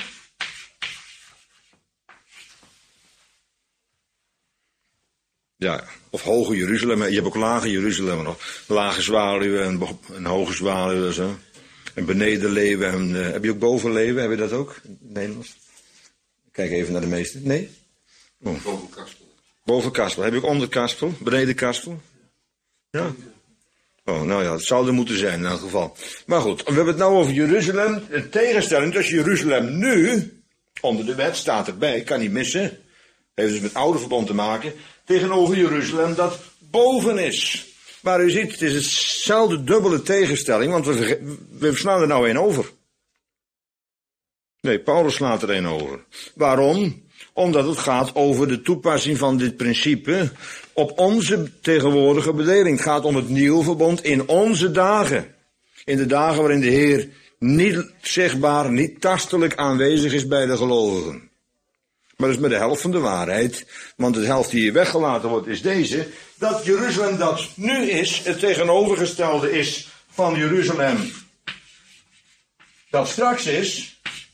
Ja, of hoge Jeruzalem. Je hebt ook lage Jeruzalem nog. Lage zwaluwen en, en hoge zwaluwen. Zo. En benedenleeuwen. En, uh, heb je ook bovenleeuwen? Heb je dat ook? In het Nederlands? Kijk even naar de meeste. Nee? Oh. Boven Kaspel. Boven Kaspel. Heb je ook onder Kaspel? Beneden Kaspel? Ja. Oh, nou ja, het zou er moeten zijn in elk geval. Maar goed, we hebben het nou over Jeruzalem. Een tegenstelling tussen Jeruzalem nu, onder de wet, staat erbij, kan niet missen. Heeft dus met het oude verbond te maken. Tegenover Jeruzalem dat boven is. Maar u ziet, het is hetzelfde dubbele tegenstelling, want we, we slaan er nou één over. Nee, Paulus slaat er één over. Waarom? Omdat het gaat over de toepassing van dit principe op onze tegenwoordige bedeling. Het gaat om het nieuwe verbond in onze dagen. In de dagen waarin de Heer niet zichtbaar, niet tastelijk aanwezig is bij de gelovigen. Maar dat is maar de helft van de waarheid. Want de helft die hier weggelaten wordt is deze. Dat Jeruzalem dat nu is, het tegenovergestelde is van Jeruzalem dat straks is.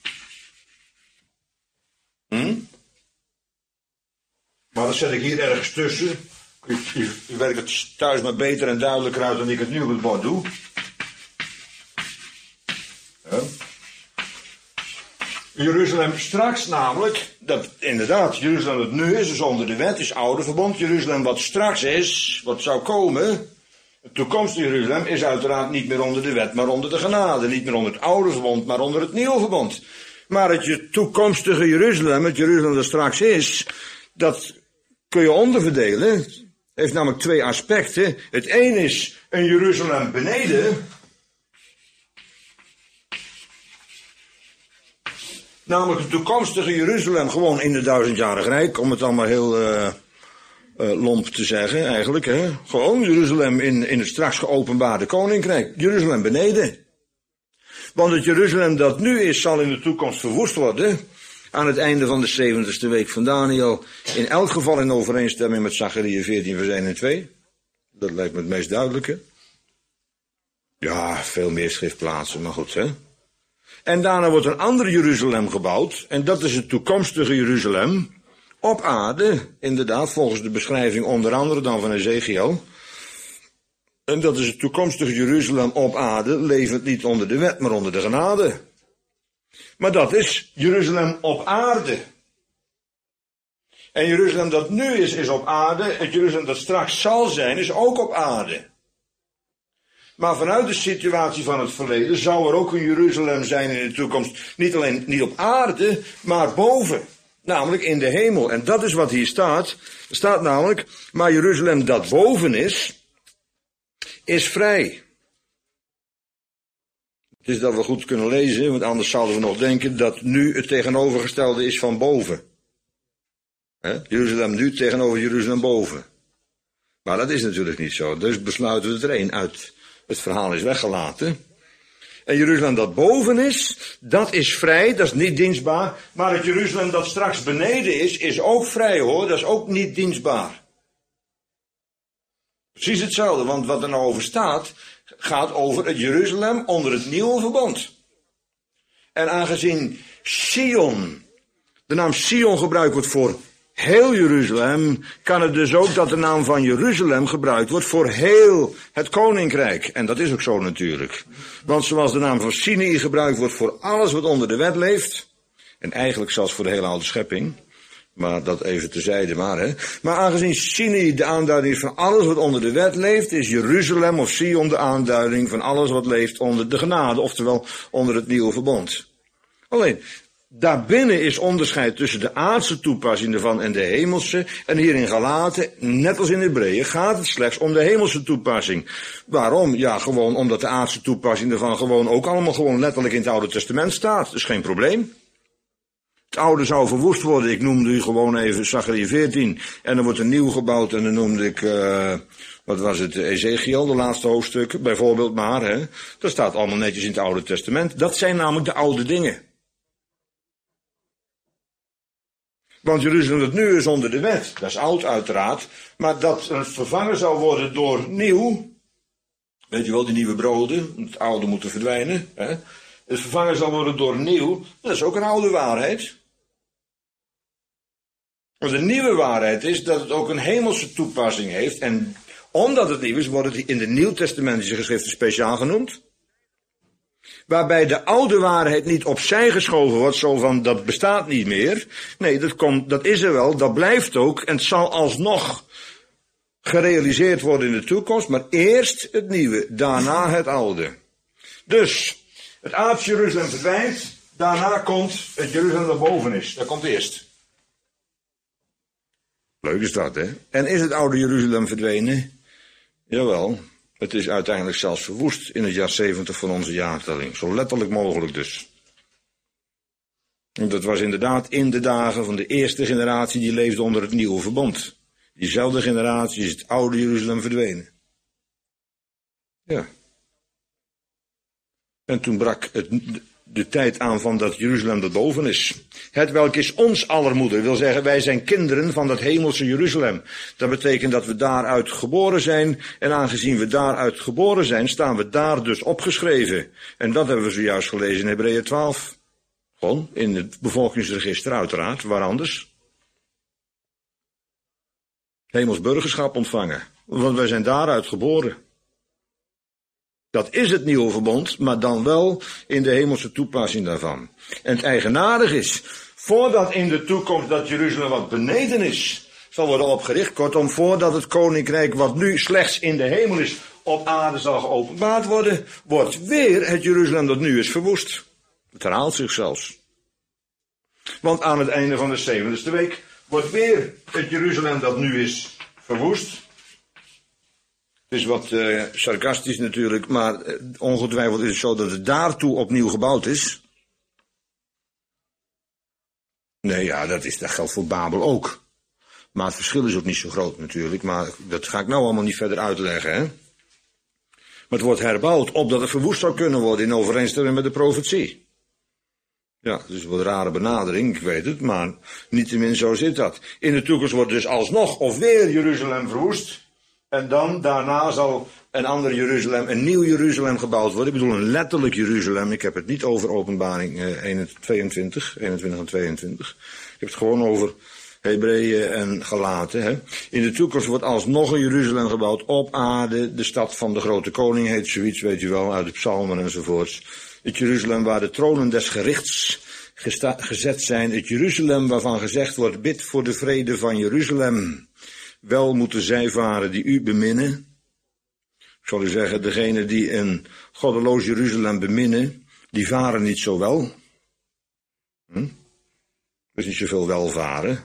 Hm? Maar dat zet ik hier ergens tussen. U, u, u werkt het thuis maar beter en duidelijker uit dan ik het nu op het bord doe. Ja. Jeruzalem straks namelijk, dat inderdaad, Jeruzalem dat nu is, is onder de wet, is oude verbond. Jeruzalem wat straks is, wat zou komen, het toekomstige Jeruzalem is uiteraard niet meer onder de wet, maar onder de genade. Niet meer onder het oude verbond, maar onder het nieuwe verbond. Maar het toekomstige Jeruzalem, het Jeruzalem dat straks is, dat kun je onderverdelen. Het heeft namelijk twee aspecten. Het een is een Jeruzalem beneden. Namelijk het toekomstige Jeruzalem gewoon in het duizendjarig rijk, om het allemaal heel uh, uh, lomp te zeggen eigenlijk. Hè? Gewoon Jeruzalem in, in het straks geopenbaarde koninkrijk. Jeruzalem beneden. Want het Jeruzalem dat nu is, zal in de toekomst verwoest worden. Aan het einde van de zeventigste week van Daniel. In elk geval in overeenstemming met Zachariah veertien vers één en twee. Dat lijkt me het meest duidelijke. Ja, veel meer schriftplaatsen, maar goed hè. En daarna wordt een ander Jeruzalem gebouwd. En dat is het toekomstige Jeruzalem. Op aarde, inderdaad, volgens de beschrijving onder andere dan van Ezekiel. En dat is het toekomstige Jeruzalem op aarde, levend niet onder de wet, maar onder de genade. Maar dat is Jeruzalem op aarde. En Jeruzalem dat nu is, is op aarde. Het Jeruzalem dat straks zal zijn, is ook op aarde. Maar vanuit de situatie van het verleden zou er ook een Jeruzalem zijn in de toekomst. Niet alleen niet op aarde, maar boven. Namelijk in de hemel. En dat is wat hier staat. Er staat namelijk, maar Jeruzalem dat boven is, is vrij. Het is dat we goed kunnen lezen, want anders zouden we nog denken dat nu het tegenovergestelde is van boven. He? Jeruzalem nu tegenover Jeruzalem boven. Maar dat is natuurlijk niet zo. Dus besluiten we het er één uit. Het verhaal is weggelaten. En Jeruzalem dat boven is, dat is vrij, dat is niet dienstbaar. Maar het Jeruzalem dat straks beneden is, is ook vrij hoor, dat is ook niet dienstbaar. Precies hetzelfde, want wat er nou over staat, gaat over het Jeruzalem onder het nieuwe verbond. En aangezien Sion, de naam Sion gebruikt wordt voor heel Jeruzalem, kan het dus ook dat de naam van Jeruzalem gebruikt wordt voor heel het koninkrijk. En dat is ook zo natuurlijk. Want zoals de naam van Sinai gebruikt wordt voor alles wat onder de wet leeft, en eigenlijk zelfs voor de hele oude schepping, maar dat even terzijde maar, hè. Maar aangezien Sinai de aanduiding is van alles wat onder de wet leeft, is Jeruzalem of Sion de aanduiding van alles wat leeft onder de genade, oftewel onder het nieuwe verbond. Alleen, daarbinnen is onderscheid tussen de aardse toepassing ervan en de hemelse. En hier in Galaten, net als in Hebreeën, gaat het slechts om de hemelse toepassing. Waarom? Ja, gewoon omdat de aardse toepassing ervan gewoon ook allemaal gewoon letterlijk in het Oude Testament staat. Dat is geen probleem. Het oude zou verwoest worden. Ik noemde u gewoon even Zachariah veertien. En er wordt een nieuw gebouwd en dan noemde ik, uh, wat was het, Ezekiel, de laatste hoofdstukken, bijvoorbeeld maar. Hè. Dat staat allemaal netjes in het Oude Testament. Dat zijn namelijk de oude dingen. Want Jeruzalem dat nu is onder de wet, dat is oud uiteraard, maar dat het vervangen zou worden door nieuw, weet je wel, die nieuwe broden, het oude moet er verdwijnen, hè? Het vervangen zal worden door nieuw, dat is ook een oude waarheid. Want de nieuwe waarheid is dat het ook een hemelse toepassing heeft, en omdat het nieuw is, wordt het in de Nieuwtestamentische geschriften speciaal genoemd. Waarbij de oude waarheid niet opzij geschoven wordt, zo van dat bestaat niet meer. Nee, dat, komt, dat is er wel, dat blijft ook en het zal alsnog gerealiseerd worden in de toekomst. Maar eerst het nieuwe, daarna het oude. Dus, het aardse Jeruzalem verdwijnt, daarna komt het Jeruzalem dat boven is. Dat komt eerst. Leuk is dat, hè? En is het oude Jeruzalem verdwenen? Jawel. Het is uiteindelijk zelfs verwoest in het jaar zeventig van onze jaartelling. Zo letterlijk mogelijk dus. En dat was inderdaad in de dagen van de eerste generatie die leefde onder het nieuwe verbond. Diezelfde generatie is het oude Jeruzalem verdwenen. Ja. En toen brak het, de tijd aan van dat Jeruzalem dat boven is. Het welk is ons aller moeder. Wil zeggen, wij zijn kinderen van dat hemelse Jeruzalem. Dat betekent dat we daaruit geboren zijn. En aangezien we daaruit geboren zijn, staan we daar dus opgeschreven. En dat hebben we zojuist gelezen in Hebreeën twaalf. Gewoon, in het bevolkingsregister uiteraard. Waar anders? Hemels burgerschap ontvangen. Want wij zijn daaruit geboren. Dat is het nieuwe verbond, maar dan wel in de hemelse toepassing daarvan. En het eigenaardig is, voordat in de toekomst dat Jeruzalem wat beneden is, zal worden opgericht. Kortom, voordat het koninkrijk wat nu slechts in de hemel is, op aarde zal geopenbaard worden, wordt weer het Jeruzalem dat nu is verwoest. Het herhaalt zich zelfs. Want aan het einde van de zeventigste week wordt weer het Jeruzalem dat nu is verwoest. Het is wat uh, sarcastisch natuurlijk, maar uh, ongetwijfeld is het zo dat het daartoe opnieuw gebouwd is. Nee, ja, dat, is, dat geldt voor Babel ook. Maar het verschil is ook niet zo groot natuurlijk, maar dat ga ik nou allemaal niet verder uitleggen, hè. Maar het wordt herbouwd opdat het verwoest zou kunnen worden in overeenstemming met de profetie. Ja, dus een wat rare benadering, ik weet het, maar niettemin zo zit dat. In de toekomst wordt dus alsnog of weer Jeruzalem verwoest. En dan, daarna zal een ander Jeruzalem, een nieuw Jeruzalem gebouwd worden. Ik bedoel een letterlijk Jeruzalem. Ik heb het niet over Openbaring eh, tweeëntwintig, eenentwintig en tweeëntwintig. Ik heb het gewoon over Hebreeën en Galaten. Hè. In de toekomst wordt alsnog een Jeruzalem gebouwd op aarde. De stad van de grote koning heet zoiets, weet u wel, uit de psalmen enzovoorts. Het Jeruzalem waar de tronen des gerichts gesta- gezet zijn. Het Jeruzalem waarvan gezegd wordt, bid voor de vrede van Jeruzalem. Wel moeten zij varen die u beminnen. Ik zal u zeggen, degene die een goddeloos Jeruzalem beminnen, die varen niet zo wel. Hm? Er is niet zoveel welvaren.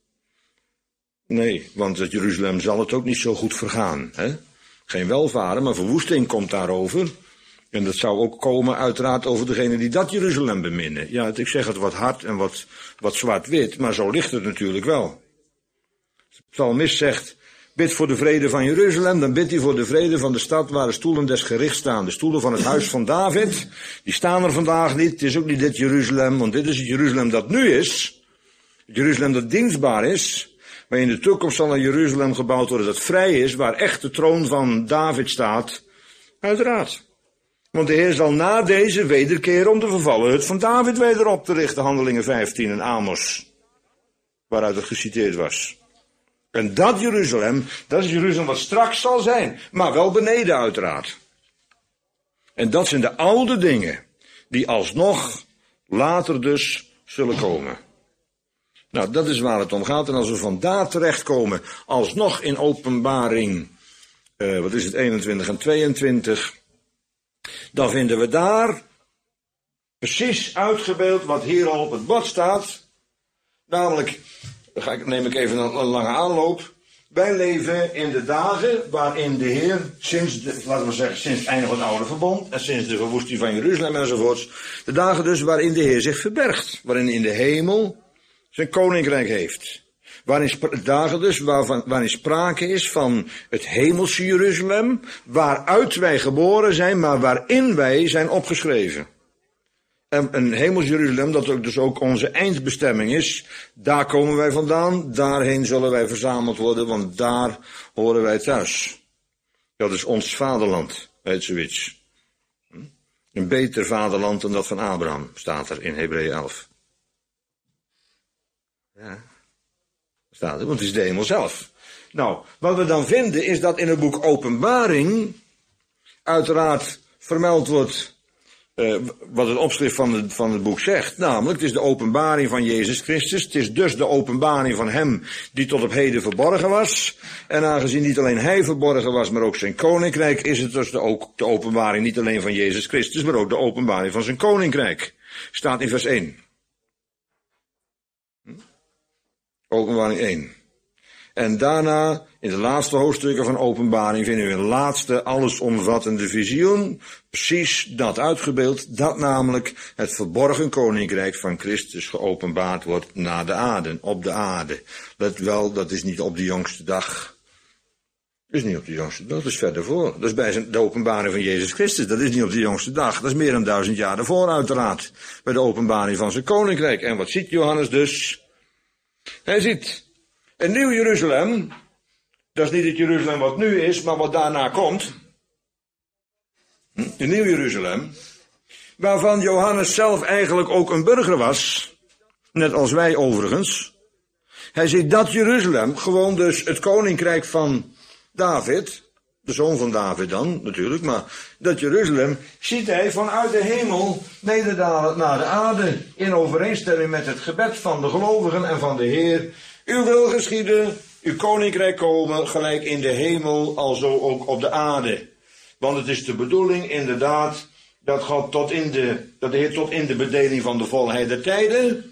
Nee, want het Jeruzalem zal het ook niet zo goed vergaan. Hè? Geen welvaren, maar verwoesting komt daarover. En dat zou ook komen uiteraard over degene die dat Jeruzalem beminnen. Ja, ik zeg het wat hard en wat, wat zwart-wit, maar zo ligt het natuurlijk wel. De psalmist zegt, bid voor de vrede van Jeruzalem, dan bidt hij voor de vrede van de stad waar de stoelen des gerichts staan. De stoelen van het huis van David, die staan er vandaag niet. Het is ook niet dit Jeruzalem, want dit is het Jeruzalem dat nu is. Het Jeruzalem dat dienstbaar is. Maar in de toekomst zal een Jeruzalem gebouwd worden dat vrij is, waar echt de troon van David staat. Uiteraard. Want de Heer zal na deze wederkeer om de vervallen hut van David weder op te richten. Handelingen vijftien en Amos. Waaruit het geciteerd was. En dat Jeruzalem, dat is Jeruzalem wat straks zal zijn. Maar wel beneden uiteraard. En dat zijn de oude dingen. Die alsnog later dus zullen komen. Nou, dat is waar het om gaat. En als we vandaar terechtkomen, alsnog in Openbaring, uh, wat is het, eenentwintig en tweeëntwintig... dan vinden we daar precies uitgebeeld wat hier al op het bord staat. Namelijk, dan ga ik, neem ik even een, een lange aanloop. Wij leven in de dagen waarin de Heer, sinds, de, laten we zeggen, sinds het einde van het oude verbond, en sinds de verwoesting van Jeruzalem enzovoorts, de dagen dus waarin de Heer zich verbergt, waarin in de hemel zijn koninkrijk heeft. Waarin dagen dus waarvan, waarin sprake is van het hemelse Jeruzalem, waaruit wij geboren zijn, maar waarin wij zijn opgeschreven. En een hemels Jeruzalem, dat ook dus ook onze eindbestemming is. Daar komen wij vandaan, daarheen zullen wij verzameld worden, want daar horen wij thuis. Dat is ons vaderland, weet zoiets. Een beter vaderland dan dat van Abraham, staat er in Hebreeën elf. Ja, staat er, want het is de hemel zelf. Nou, wat we dan vinden is dat in het boek Openbaring uiteraard vermeld wordt Uh, wat het opschrift van het, van het boek zegt. Namelijk, het is de openbaring van Jezus Christus. Het is dus de openbaring van hem die tot op heden verborgen was. En aangezien niet alleen hij verborgen was, maar ook zijn koninkrijk, is het dus de, ook de openbaring niet alleen van Jezus Christus, maar ook de openbaring van zijn koninkrijk. Staat in vers één. Hm? Openbaring één. En daarna, in de laatste hoofdstukken van Openbaring, vinden we een laatste, allesomvattende visioen. Precies dat uitgebeeld, dat namelijk het verborgen koninkrijk van Christus geopenbaard wordt naar de aarde, op de aarde. Let wel, dat is niet op de jongste dag. Dat is niet op de jongste dag, dat is verder voor. Dat is bij de openbaring van Jezus Christus, dat is niet op de jongste dag. Dat is meer dan duizend jaar ervoor uiteraard, bij de openbaring van zijn koninkrijk. En wat ziet Johannes dus? Hij ziet een nieuw Jeruzalem, dat is niet het Jeruzalem wat nu is, maar wat daarna komt. Een nieuw Jeruzalem, waarvan Johannes zelf eigenlijk ook een burger was, net als wij overigens. Hij ziet dat Jeruzalem, gewoon dus het koninkrijk van David, de zoon van David dan, natuurlijk, maar dat Jeruzalem ziet hij vanuit de hemel nederdalen naar de aarde, in overeenstemming met het gebed van de gelovigen en van de Heer. Uw wil geschieden, uw koninkrijk komen, gelijk in de hemel, alzo ook op de aarde. Want het is de bedoeling, inderdaad, dat God tot in de, dat de Heer tot in de bedeling van de volheid der tijden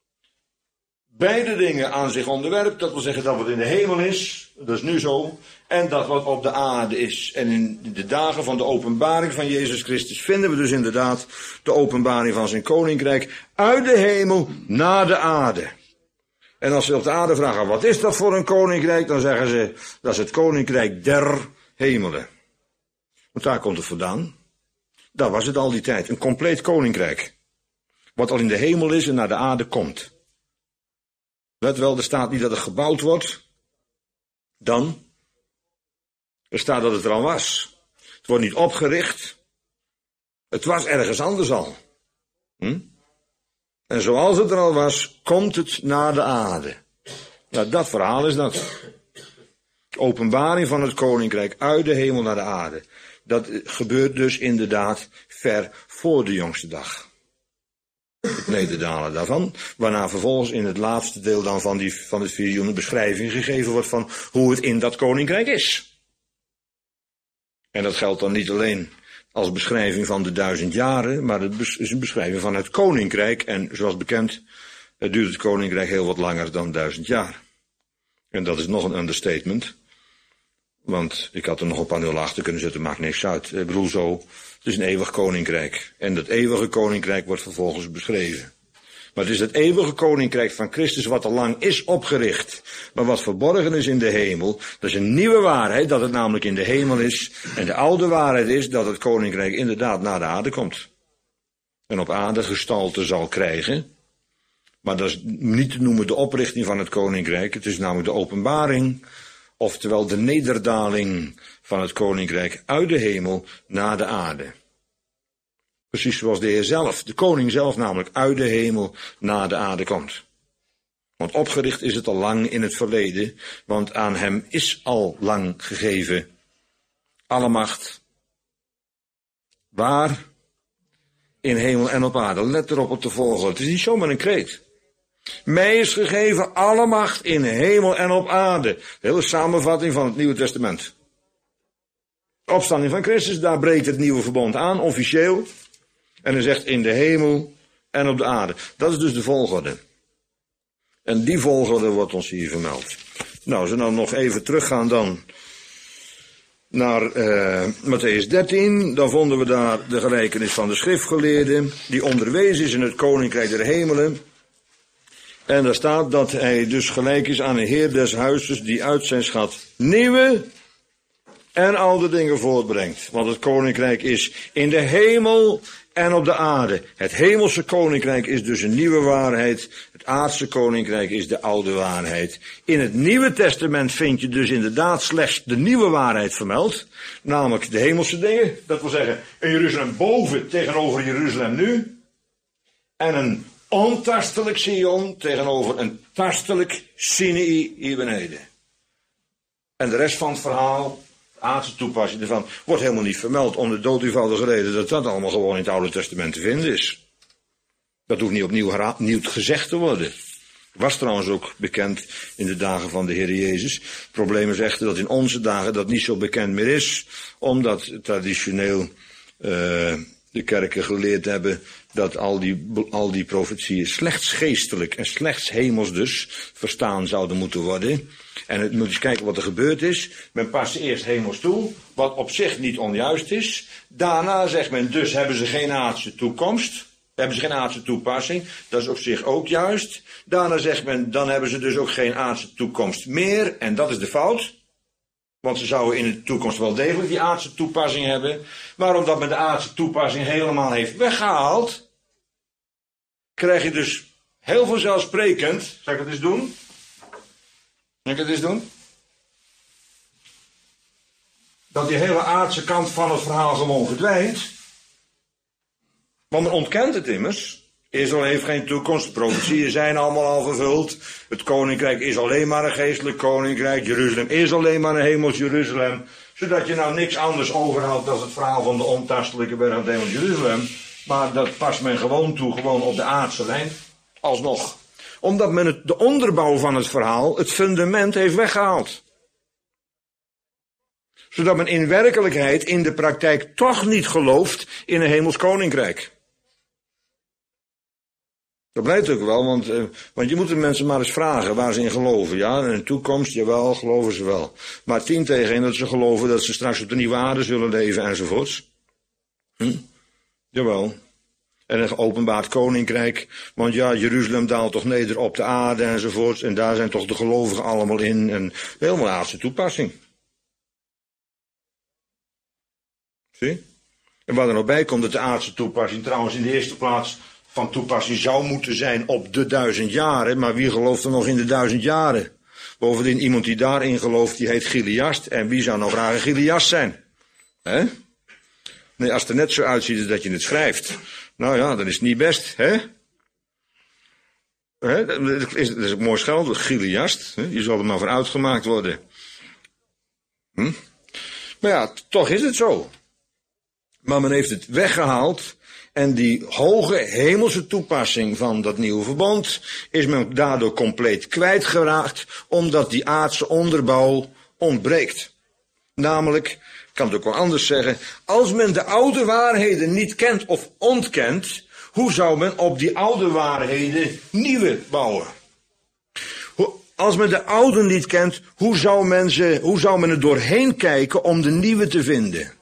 beide dingen aan zich onderwerpt. Dat wil zeggen dat wat in de hemel is, dat is nu zo, en dat wat op de aarde is. En in de dagen van de openbaring van Jezus Christus vinden we dus inderdaad de openbaring van zijn koninkrijk uit de hemel naar de aarde. En als ze op de aarde vragen, wat is dat voor een koninkrijk? Dan zeggen ze, dat is het koninkrijk der hemelen. Want daar komt het vandaan. Daar was het al die tijd, een compleet koninkrijk. Wat al in de hemel is en naar de aarde komt. Let wel, er staat niet dat het gebouwd wordt. Dan. Er staat dat het er al was. Het wordt niet opgericht. Het was ergens anders al. Hm? En zoals het er al was, komt het naar de aarde. Nou, dat verhaal is dat. Openbaring van het koninkrijk uit de hemel naar de aarde. Dat gebeurt dus inderdaad ver voor de jongste dag. Het nederdalen daarvan, waarna vervolgens in het laatste deel dan van, die, van het visioen een beschrijving gegeven wordt van hoe het in dat koninkrijk is. En dat geldt dan niet alleen als beschrijving van de duizend jaren, maar het is een beschrijving van het koninkrijk. En zoals bekend, het duurt het koninkrijk heel wat langer dan duizend jaar. En dat is nog een understatement. Want ik had er nog een paar nul achter kunnen zetten, maakt niks uit. Ik bedoel zo, het is een eeuwig koninkrijk. En dat eeuwige koninkrijk wordt vervolgens beschreven. Maar het is het eeuwige koninkrijk van Christus wat al lang is opgericht. Maar wat verborgen is in de hemel. Dat is een nieuwe waarheid, dat het namelijk in de hemel is. En de oude waarheid is dat het koninkrijk inderdaad naar de aarde komt. En op aarde gestalte zal krijgen. Maar dat is niet te noemen de oprichting van het koninkrijk. Het is namelijk de openbaring. Oftewel de nederdaling van het koninkrijk uit de hemel naar de aarde. Precies zoals de Heer zelf, de koning zelf namelijk, uit de hemel naar de aarde komt. Want opgericht is het al lang in het verleden, want aan hem is al lang gegeven alle macht. Waar? In hemel en op aarde. Let erop op de volgende. Het is niet zomaar een kreet. Mij is gegeven alle macht in hemel en op aarde. De hele samenvatting van het Nieuwe Testament. De opstanding van Christus, daar breekt het nieuwe verbond aan, officieel. En hij zegt in de hemel en op de aarde. Dat is dus de volgorde. En die volgorde wordt ons hier vermeld. Nou, als we dan nog even teruggaan dan naar uh, Mattheüs dertien. Dan vonden we daar de gelijkenis van de schriftgeleerde, die onderwezen is in het koninkrijk der hemelen. En daar staat dat hij dus gelijk is aan een heer des huizes die uit zijn schat nieuwe en oude dingen voortbrengt. Want het koninkrijk is in de hemel en op de aarde. Het hemelse koninkrijk is dus een nieuwe waarheid. Het aardse koninkrijk is de oude waarheid. In het Nieuwe Testament vind je dus inderdaad slechts de nieuwe waarheid vermeld. Namelijk de hemelse dingen. Dat wil zeggen een Jeruzalem boven tegenover Jeruzalem nu. En een ontastelijk Sion tegenover een tastelijk Sinai hier beneden. En de rest van het verhaal, de aardse toepassing ervan, wordt helemaal niet vermeld om de dood eenvoudige reden dat dat allemaal gewoon in het Oude Testament te vinden is. Dat hoeft niet opnieuw nieuw gezegd te worden. Was trouwens ook bekend in de dagen van de Heer Jezus. Het probleem is echter dat in onze dagen dat niet zo bekend meer is, omdat traditioneel uh, de kerken geleerd hebben dat al die, al die profetieën slechts geestelijk en slechts hemels dus verstaan zouden moeten worden. En het moet eens kijken wat er gebeurd is. Men past eerst hemels toe, wat op zich niet onjuist is. Daarna zegt men, dus hebben ze geen aardse toekomst. Hebben ze geen aardse toepassing. Dat is op zich ook juist. Daarna zegt men, dan hebben ze dus ook geen aardse toekomst meer. En dat is de fout. Want ze zouden in de toekomst wel degelijk die aardse toepassing hebben. Maar omdat men de aardse toepassing helemaal heeft weggehaald, krijg je dus heel vanzelfsprekend. Zal ik het eens doen? Zal ik het eens doen? Dat die hele aardse kant van het verhaal gewoon verdwijnt. Want men ontkent het immers. Israël heeft geen toekomst, de profetieën zijn allemaal al vervuld. Het koninkrijk is alleen maar een geestelijk koninkrijk. Jeruzalem is alleen maar een hemels Jeruzalem. Zodat je nou niks anders overhoudt dan het verhaal van de ontastelijke berg van Jeruzalem. Maar dat past men gewoon toe, gewoon op de aardse lijn. Alsnog. Omdat men het, de onderbouw van het verhaal, het fundament heeft weggehaald. Zodat men in werkelijkheid, in de praktijk, toch niet gelooft in een hemels koninkrijk. Dat blijkt ook wel, want, uh, want je moet de mensen maar eens vragen waar ze in geloven. Ja, in de toekomst, jawel, geloven ze wel. Maar tien tegen één dat ze geloven dat ze straks op de nieuwe aarde zullen leven enzovoorts. Hm? Jawel. En een geopenbaard koninkrijk, want ja, Jeruzalem daalt toch neder op de aarde enzovoorts. En daar zijn toch de gelovigen allemaal in. En helemaal aardse toepassing. Zie? En waar er nog bij komt dat de aardse toepassing trouwens in de eerste plaats van toepassing zou moeten zijn op de duizend jaren. Maar wie gelooft er nog in de duizend jaren? Bovendien iemand die daarin gelooft, die heet Chiliast. En wie zou nou graag een Chiliast zijn? Hè? Nee, als het er net zo uitziet als dat je het schrijft. Nou ja, dat is niet best, hè? Hè? Dat is, dat is een mooi scheld, Chiliast. Je zal er maar voor uitgemaakt worden. Hm? Maar ja, toch is het zo. Maar men heeft het weggehaald. En die hoge hemelse toepassing van dat nieuwe verbond is men daardoor compleet kwijtgeraakt, omdat die aardse onderbouw ontbreekt. Namelijk, ik kan het ook wel anders zeggen, als men de oude waarheden niet kent of ontkent, hoe zou men op die oude waarheden nieuwe bouwen? Als men de oude niet kent, hoe zou men, ze, hoe zou men er doorheen kijken om de nieuwe te vinden?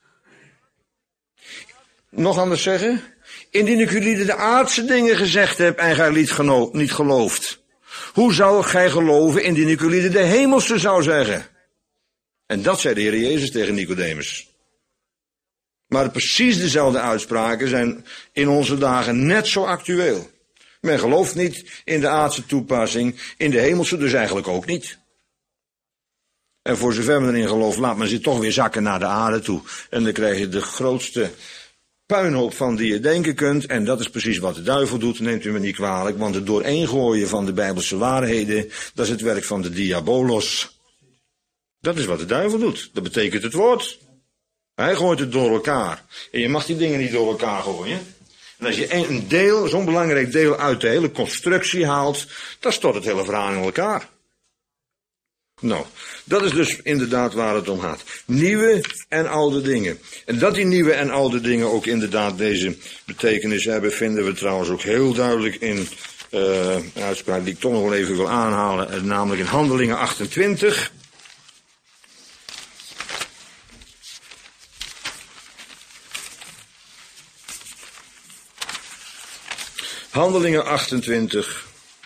Nog anders zeggen? Indien ik jullie de aardse dingen gezegd heb en gij niet, geno- niet gelooft. Hoe zou gij geloven indien ik jullie de hemelse zou zeggen? En dat zei de Heer Jezus tegen Nicodemus. Maar precies dezelfde uitspraken zijn in onze dagen net zo actueel. Men gelooft niet in de aardse toepassing, in de hemelse dus eigenlijk ook niet. En voor zover men erin gelooft, laat men zich toch weer zakken naar de aarde toe. En dan krijg je de grootste puinhoop van die je denken kunt. En dat is precies wat de duivel doet, neemt u me niet kwalijk. Want het dooreengooien van de Bijbelse waarheden, dat is het werk van de diabolos. Dat is wat de duivel doet. Dat betekent het woord. Hij gooit het door elkaar. En je mag die dingen niet door elkaar gooien. En als je een deel, zo'n belangrijk deel uit de hele constructie haalt, dan stort het hele verhaal in elkaar. Nou, dat is dus inderdaad waar het om gaat. Nieuwe en oude dingen. En dat die nieuwe en oude dingen ook inderdaad deze betekenis hebben, vinden we trouwens ook heel duidelijk in uh, een uitspraak die ik toch nog wel even wil aanhalen, namelijk in Handelingen achtentwintig. Handelingen achtentwintig.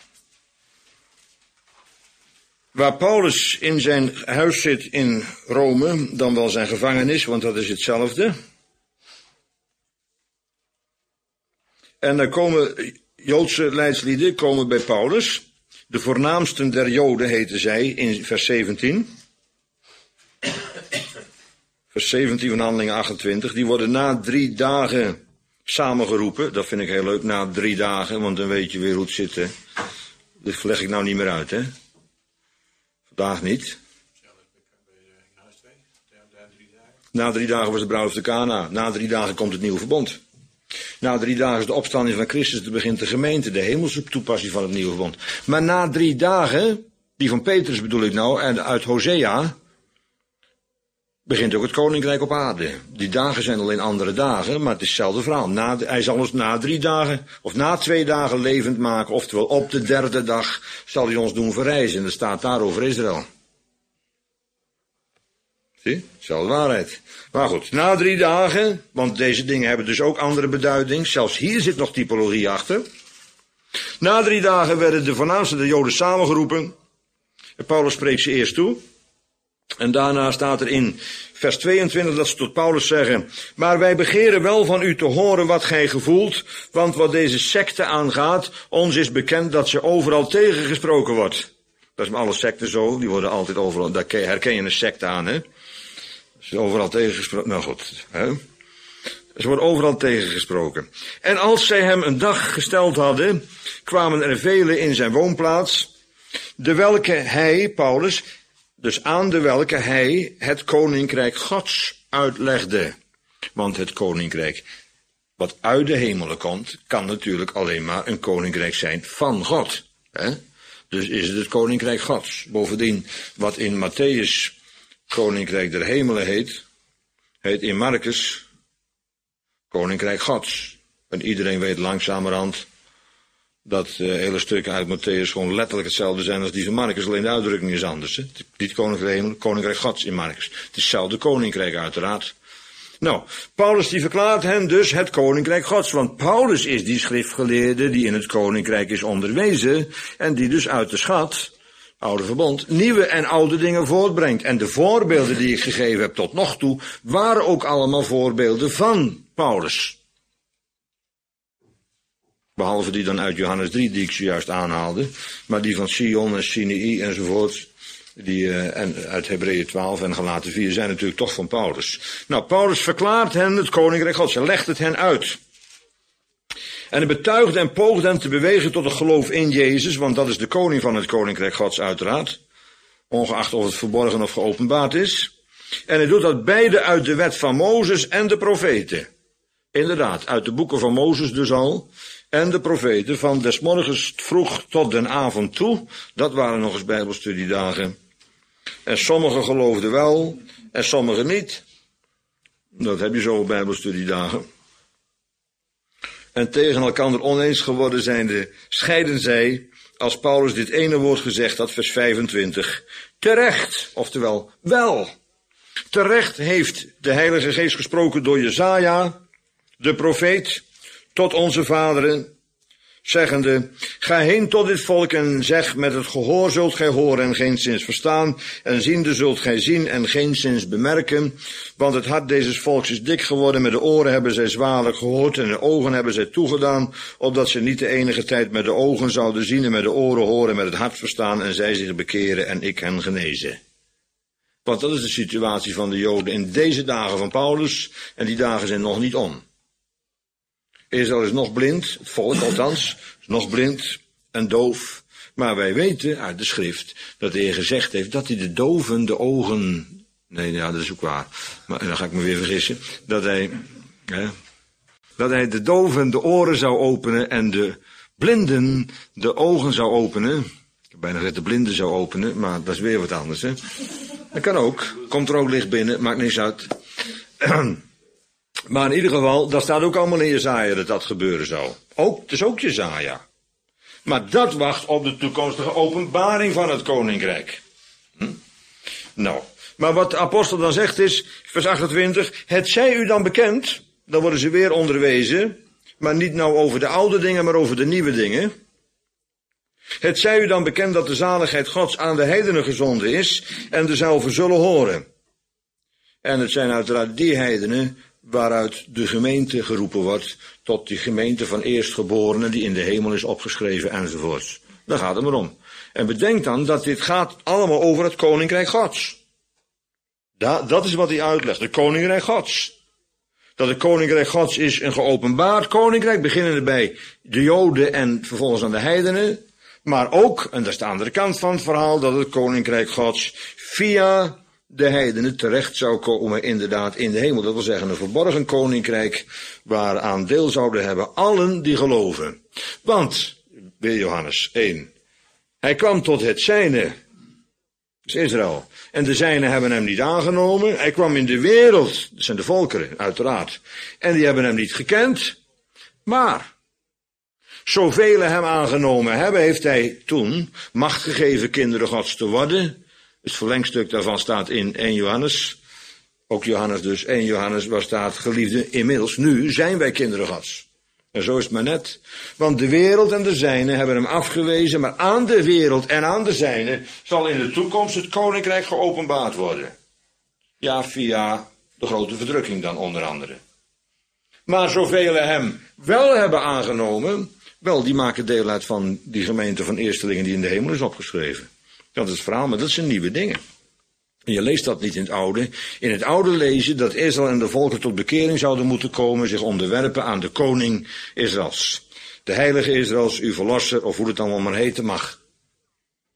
Waar Paulus in zijn huis zit in Rome, dan wel zijn gevangenis, want dat is hetzelfde. En dan komen Joodse leidslieden komen bij Paulus. De voornaamsten der Joden heten zij in vers zeventien. Vers zeventien van Handelingen achtentwintig. Die worden na drie dagen samengeroepen. Dat vind ik heel leuk, na drie dagen, want dan weet je weer hoe het zit. Hè. Dat leg ik nou niet meer uit, hè. Vandaag niet. Na drie dagen was de bruiloft te Kana. Na drie dagen komt het nieuwe verbond. Na drie dagen is de opstanding van Christus, dan begint de gemeente, de hemelse toepassing van het nieuwe verbond. Maar na drie dagen, die van Petrus bedoel ik nou, en uit Hosea, begint ook het koninkrijk op aarde. Die dagen zijn alleen andere dagen, maar het is hetzelfde verhaal. Na, hij zal ons na drie dagen, of na twee dagen levend maken, oftewel op de derde dag zal hij ons doen verrijzen. En dat staat daar over Israël. Zie, hetzelfde waarheid. Maar goed, na drie dagen, want deze dingen hebben dus ook andere beduiding, zelfs hier zit nog typologie achter. Na drie dagen werden de voornaamste der Joden samengeroepen. En Paulus spreekt ze eerst toe. En daarna staat er in vers tweeëntwintig dat ze tot Paulus zeggen: maar wij begeren wel van u te horen wat gij gevoelt, want wat deze secte aangaat, ons is bekend dat ze overal tegengesproken wordt. Dat is met alle secten zo, die worden altijd overal, daar herken je een secte aan, hè. Ze is overal tegengesproken, nou goed, hè. Ze wordt overal tegengesproken. En als zij hem een dag gesteld hadden, kwamen er velen in zijn woonplaats, de welke hij, Paulus, Dus aan de welke hij het koninkrijk Gods uitlegde. Want het koninkrijk wat uit de hemelen komt, kan natuurlijk alleen maar een koninkrijk zijn van God. Hè? Dus is het het koninkrijk Gods. Bovendien, wat in Matthäus koninkrijk der hemelen heet, heet in Marcus koninkrijk Gods. En iedereen weet langzamerhand dat uh, hele stukken uit Matthäus gewoon letterlijk hetzelfde zijn als die van Marcus, alleen de uitdrukking is anders. Hè? Niet koninkrijk der hemelen, koninkrijk Gods in Marcus. Het is hetzelfde koninkrijk uiteraard. Nou, Paulus die verklaart hen dus het koninkrijk Gods, want Paulus is die schriftgeleerde die in het koninkrijk is onderwezen en die dus uit de schat, oude verbond, nieuwe en oude dingen voortbrengt. En de voorbeelden die ik gegeven heb tot nog toe, waren ook allemaal voorbeelden van Paulus. Behalve die dan uit Johannes drie, die ik zojuist aanhaalde, maar die van Sion en Sinai enzovoort, die uh, en uit Hebreeën twaalf en Galaten vier zijn natuurlijk toch van Paulus. Nou, Paulus verklaart hen het koninkrijk Gods, hij legt het hen uit. En hij betuigt en poogt hen te bewegen tot het geloof in Jezus, want dat is de koning van het koninkrijk Gods uiteraard, ongeacht of het verborgen of geopenbaard is. En hij doet dat beide uit de wet van Mozes en de profeten. Inderdaad, uit de boeken van Mozes dus al, en de profeten, van des morgens vroeg tot den avond toe, dat waren nog eens bijbelstudiedagen. En sommigen geloofden wel, en sommigen niet. Dat heb je zo op bijbelstudiedagen. En tegen elkander oneens geworden zijnde, scheiden zij, als Paulus dit ene woord gezegd had, vers vijfentwintig, terecht, oftewel wel. Terecht heeft de Heilige Geest gesproken door Jesaja, de profeet, tot onze vaderen, zeggende, ga heen tot dit volk en zeg, met het gehoor zult gij horen en geenszins verstaan, en ziende zult gij zien en geenszins bemerken, want het hart deze volks is dik geworden, met de oren hebben zij zwaarlijk gehoord en de ogen hebben zij toegedaan, opdat ze niet de enige tijd met de ogen zouden zien en met de oren horen en met het hart verstaan en zij zich bekeren en ik hen genezen. Want dat is de situatie van de Joden in deze dagen van Paulus, en die dagen zijn nog niet om. Israël is nog blind, het volk althans, is nog blind en doof. Maar wij weten uit de schrift dat de Heer gezegd heeft dat hij de doven de ogen... Nee, ja, dat is ook waar. Maar dan ga ik me weer vergissen. Dat hij, hè, dat hij de doven de oren zou openen en de blinden de ogen zou openen. Ik heb bijna gezegd de blinden zou openen, maar dat is weer wat anders, hè. Dat kan ook. Komt er ook licht binnen, maakt niks uit. Maar in ieder geval, dat staat ook allemaal in Jesaja dat dat gebeuren zou. Ook, het is ook Jesaja. Maar dat wacht op de toekomstige openbaring van het koninkrijk. Hm? Nou, maar wat de apostel dan zegt is, vers achtentwintig, het zij u dan bekend, dan worden ze weer onderwezen, maar niet nou over de oude dingen, maar over de nieuwe dingen. Het zij u dan bekend dat de zaligheid Gods aan de heidenen gezonden is en dezelfde zullen horen. En het zijn uiteraard die heidenen waaruit de gemeente geroepen wordt tot die gemeente van eerstgeborenen die in de hemel is opgeschreven enzovoorts. Daar gaat het maar om. En bedenk dan dat dit gaat allemaal over het koninkrijk Gods. Da, dat is wat hij uitlegt, het koninkrijk Gods. Dat het koninkrijk Gods is een geopenbaard koninkrijk, beginnende bij de Joden en vervolgens aan de heidenen. Maar ook, en dat is de andere kant van het verhaal, dat het koninkrijk Gods via de heidenen terecht zou komen inderdaad in de hemel. Dat wil zeggen een verborgen koninkrijk waaraan deel zouden hebben allen die geloven. Want, bij Johannes één, hij kwam tot het zijne, dat is Israël, en de zijnen hebben hem niet aangenomen. Hij kwam in de wereld, dat zijn de volkeren uiteraard, en die hebben hem niet gekend. Maar zoveel hem aangenomen hebben, heeft hij toen macht gegeven kinderen Gods te worden. Het verlengstuk daarvan staat in één Johannes. Ook Johannes dus, één Johannes, waar staat, geliefde, inmiddels nu zijn wij kinderen Gods. En zo is het maar net. Want de wereld en de zijnen hebben hem afgewezen, maar aan de wereld en aan de zijnen zal in de toekomst het koninkrijk geopenbaard worden. Ja, via de grote verdrukking dan onder andere. Maar zoveel hem wel hebben aangenomen, wel, die maken deel uit van die gemeente van eerstelingen die in de hemel is opgeschreven. Dat is het verhaal, maar dat zijn nieuwe dingen. En je leest dat niet in het oude. In het oude lees je dat Israël en de volken tot bekering zouden moeten komen, zich onderwerpen aan de koning Israëls. De heilige Israëls, uw verlosser, of hoe het allemaal maar heten mag.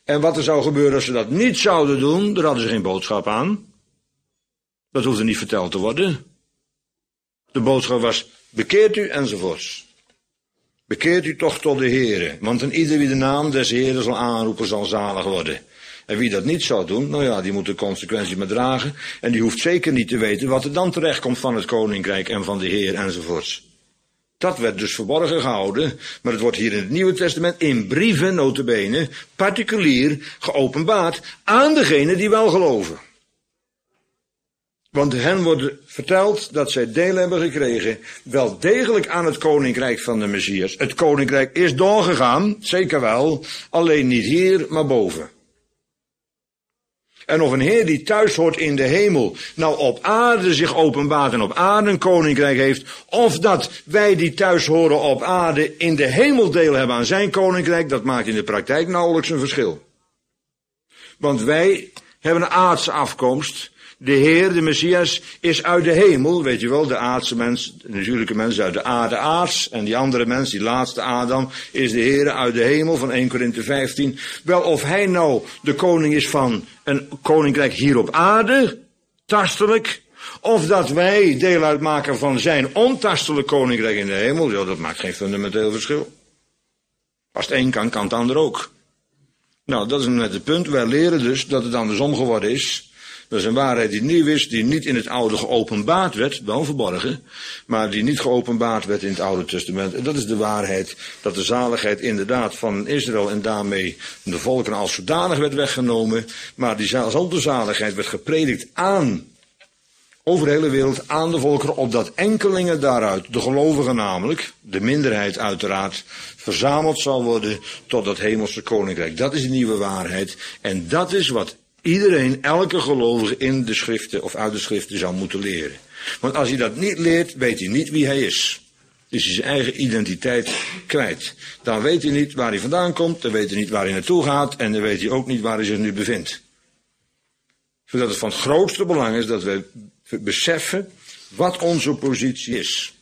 En wat er zou gebeuren als ze dat niet zouden doen, daar hadden ze geen boodschap aan. Dat hoefde niet verteld te worden. De boodschap was, bekeert u enzovoorts. Bekeert u toch tot de Heere, want een ieder wie de naam des Heeren zal aanroepen, zal zalig worden. En wie dat niet zou doen, nou ja, die moet de consequenties maar dragen. En die hoeft zeker niet te weten wat er dan terechtkomt van het koninkrijk en van de Heer enzovoorts. Dat werd dus verborgen gehouden, maar het wordt hier in het Nieuwe Testament in brieven, nota bene, particulier geopenbaard aan degenen die wel geloven. Want hen wordt verteld dat zij deel hebben gekregen, wel degelijk aan het koninkrijk van de Messias. Het koninkrijk is doorgegaan, zeker wel, alleen niet hier, maar boven. En of een Heer die thuis hoort in de hemel, nou op aarde zich openbaart en op aarde een koninkrijk heeft, of dat wij die thuis horen op aarde in de hemel deel hebben aan zijn koninkrijk, dat maakt in de praktijk nauwelijks een verschil. Want wij hebben een aardse afkomst. De Heer, de Messias, is uit de hemel, weet je wel, de aardse mens, de natuurlijke mens uit de aarde aards, en die andere mens, die laatste Adam, is de Heer uit de hemel, van Eerste Korinthe vijftien. Wel, of hij nou de koning is van een koninkrijk hier op aarde, tastelijk, of dat wij deel uitmaken van zijn ontastelijk koninkrijk in de hemel, ja, dat maakt geen fundamenteel verschil. Als het een kan, kan het ander ook. Nou, dat is net het punt. Wij leren dus dat het andersom geworden is. Dat is een waarheid die nieuw is, die niet in het oude geopenbaard werd, wel verborgen, maar die niet geopenbaard werd in het Oude Testament. En dat is de waarheid, dat de zaligheid inderdaad van Israël en daarmee de volken als zodanig werd weggenomen, maar diezelfde zaligheid werd gepredikt aan, over de hele wereld, aan de volkeren, opdat enkelingen daaruit, de gelovigen namelijk, de minderheid uiteraard, verzameld zal worden tot dat hemelse koninkrijk. Dat is de nieuwe waarheid en dat is wat iedereen, elke gelovige in de schriften of uit de schriften zou moeten leren. Want als hij dat niet leert, weet hij niet wie hij is. Is hij zijn eigen identiteit kwijt. Dan weet hij niet waar hij vandaan komt, dan weet hij niet waar hij naartoe gaat en dan weet hij ook niet waar hij zich nu bevindt. Zodat het van het grootste belang is dat we beseffen wat onze positie is.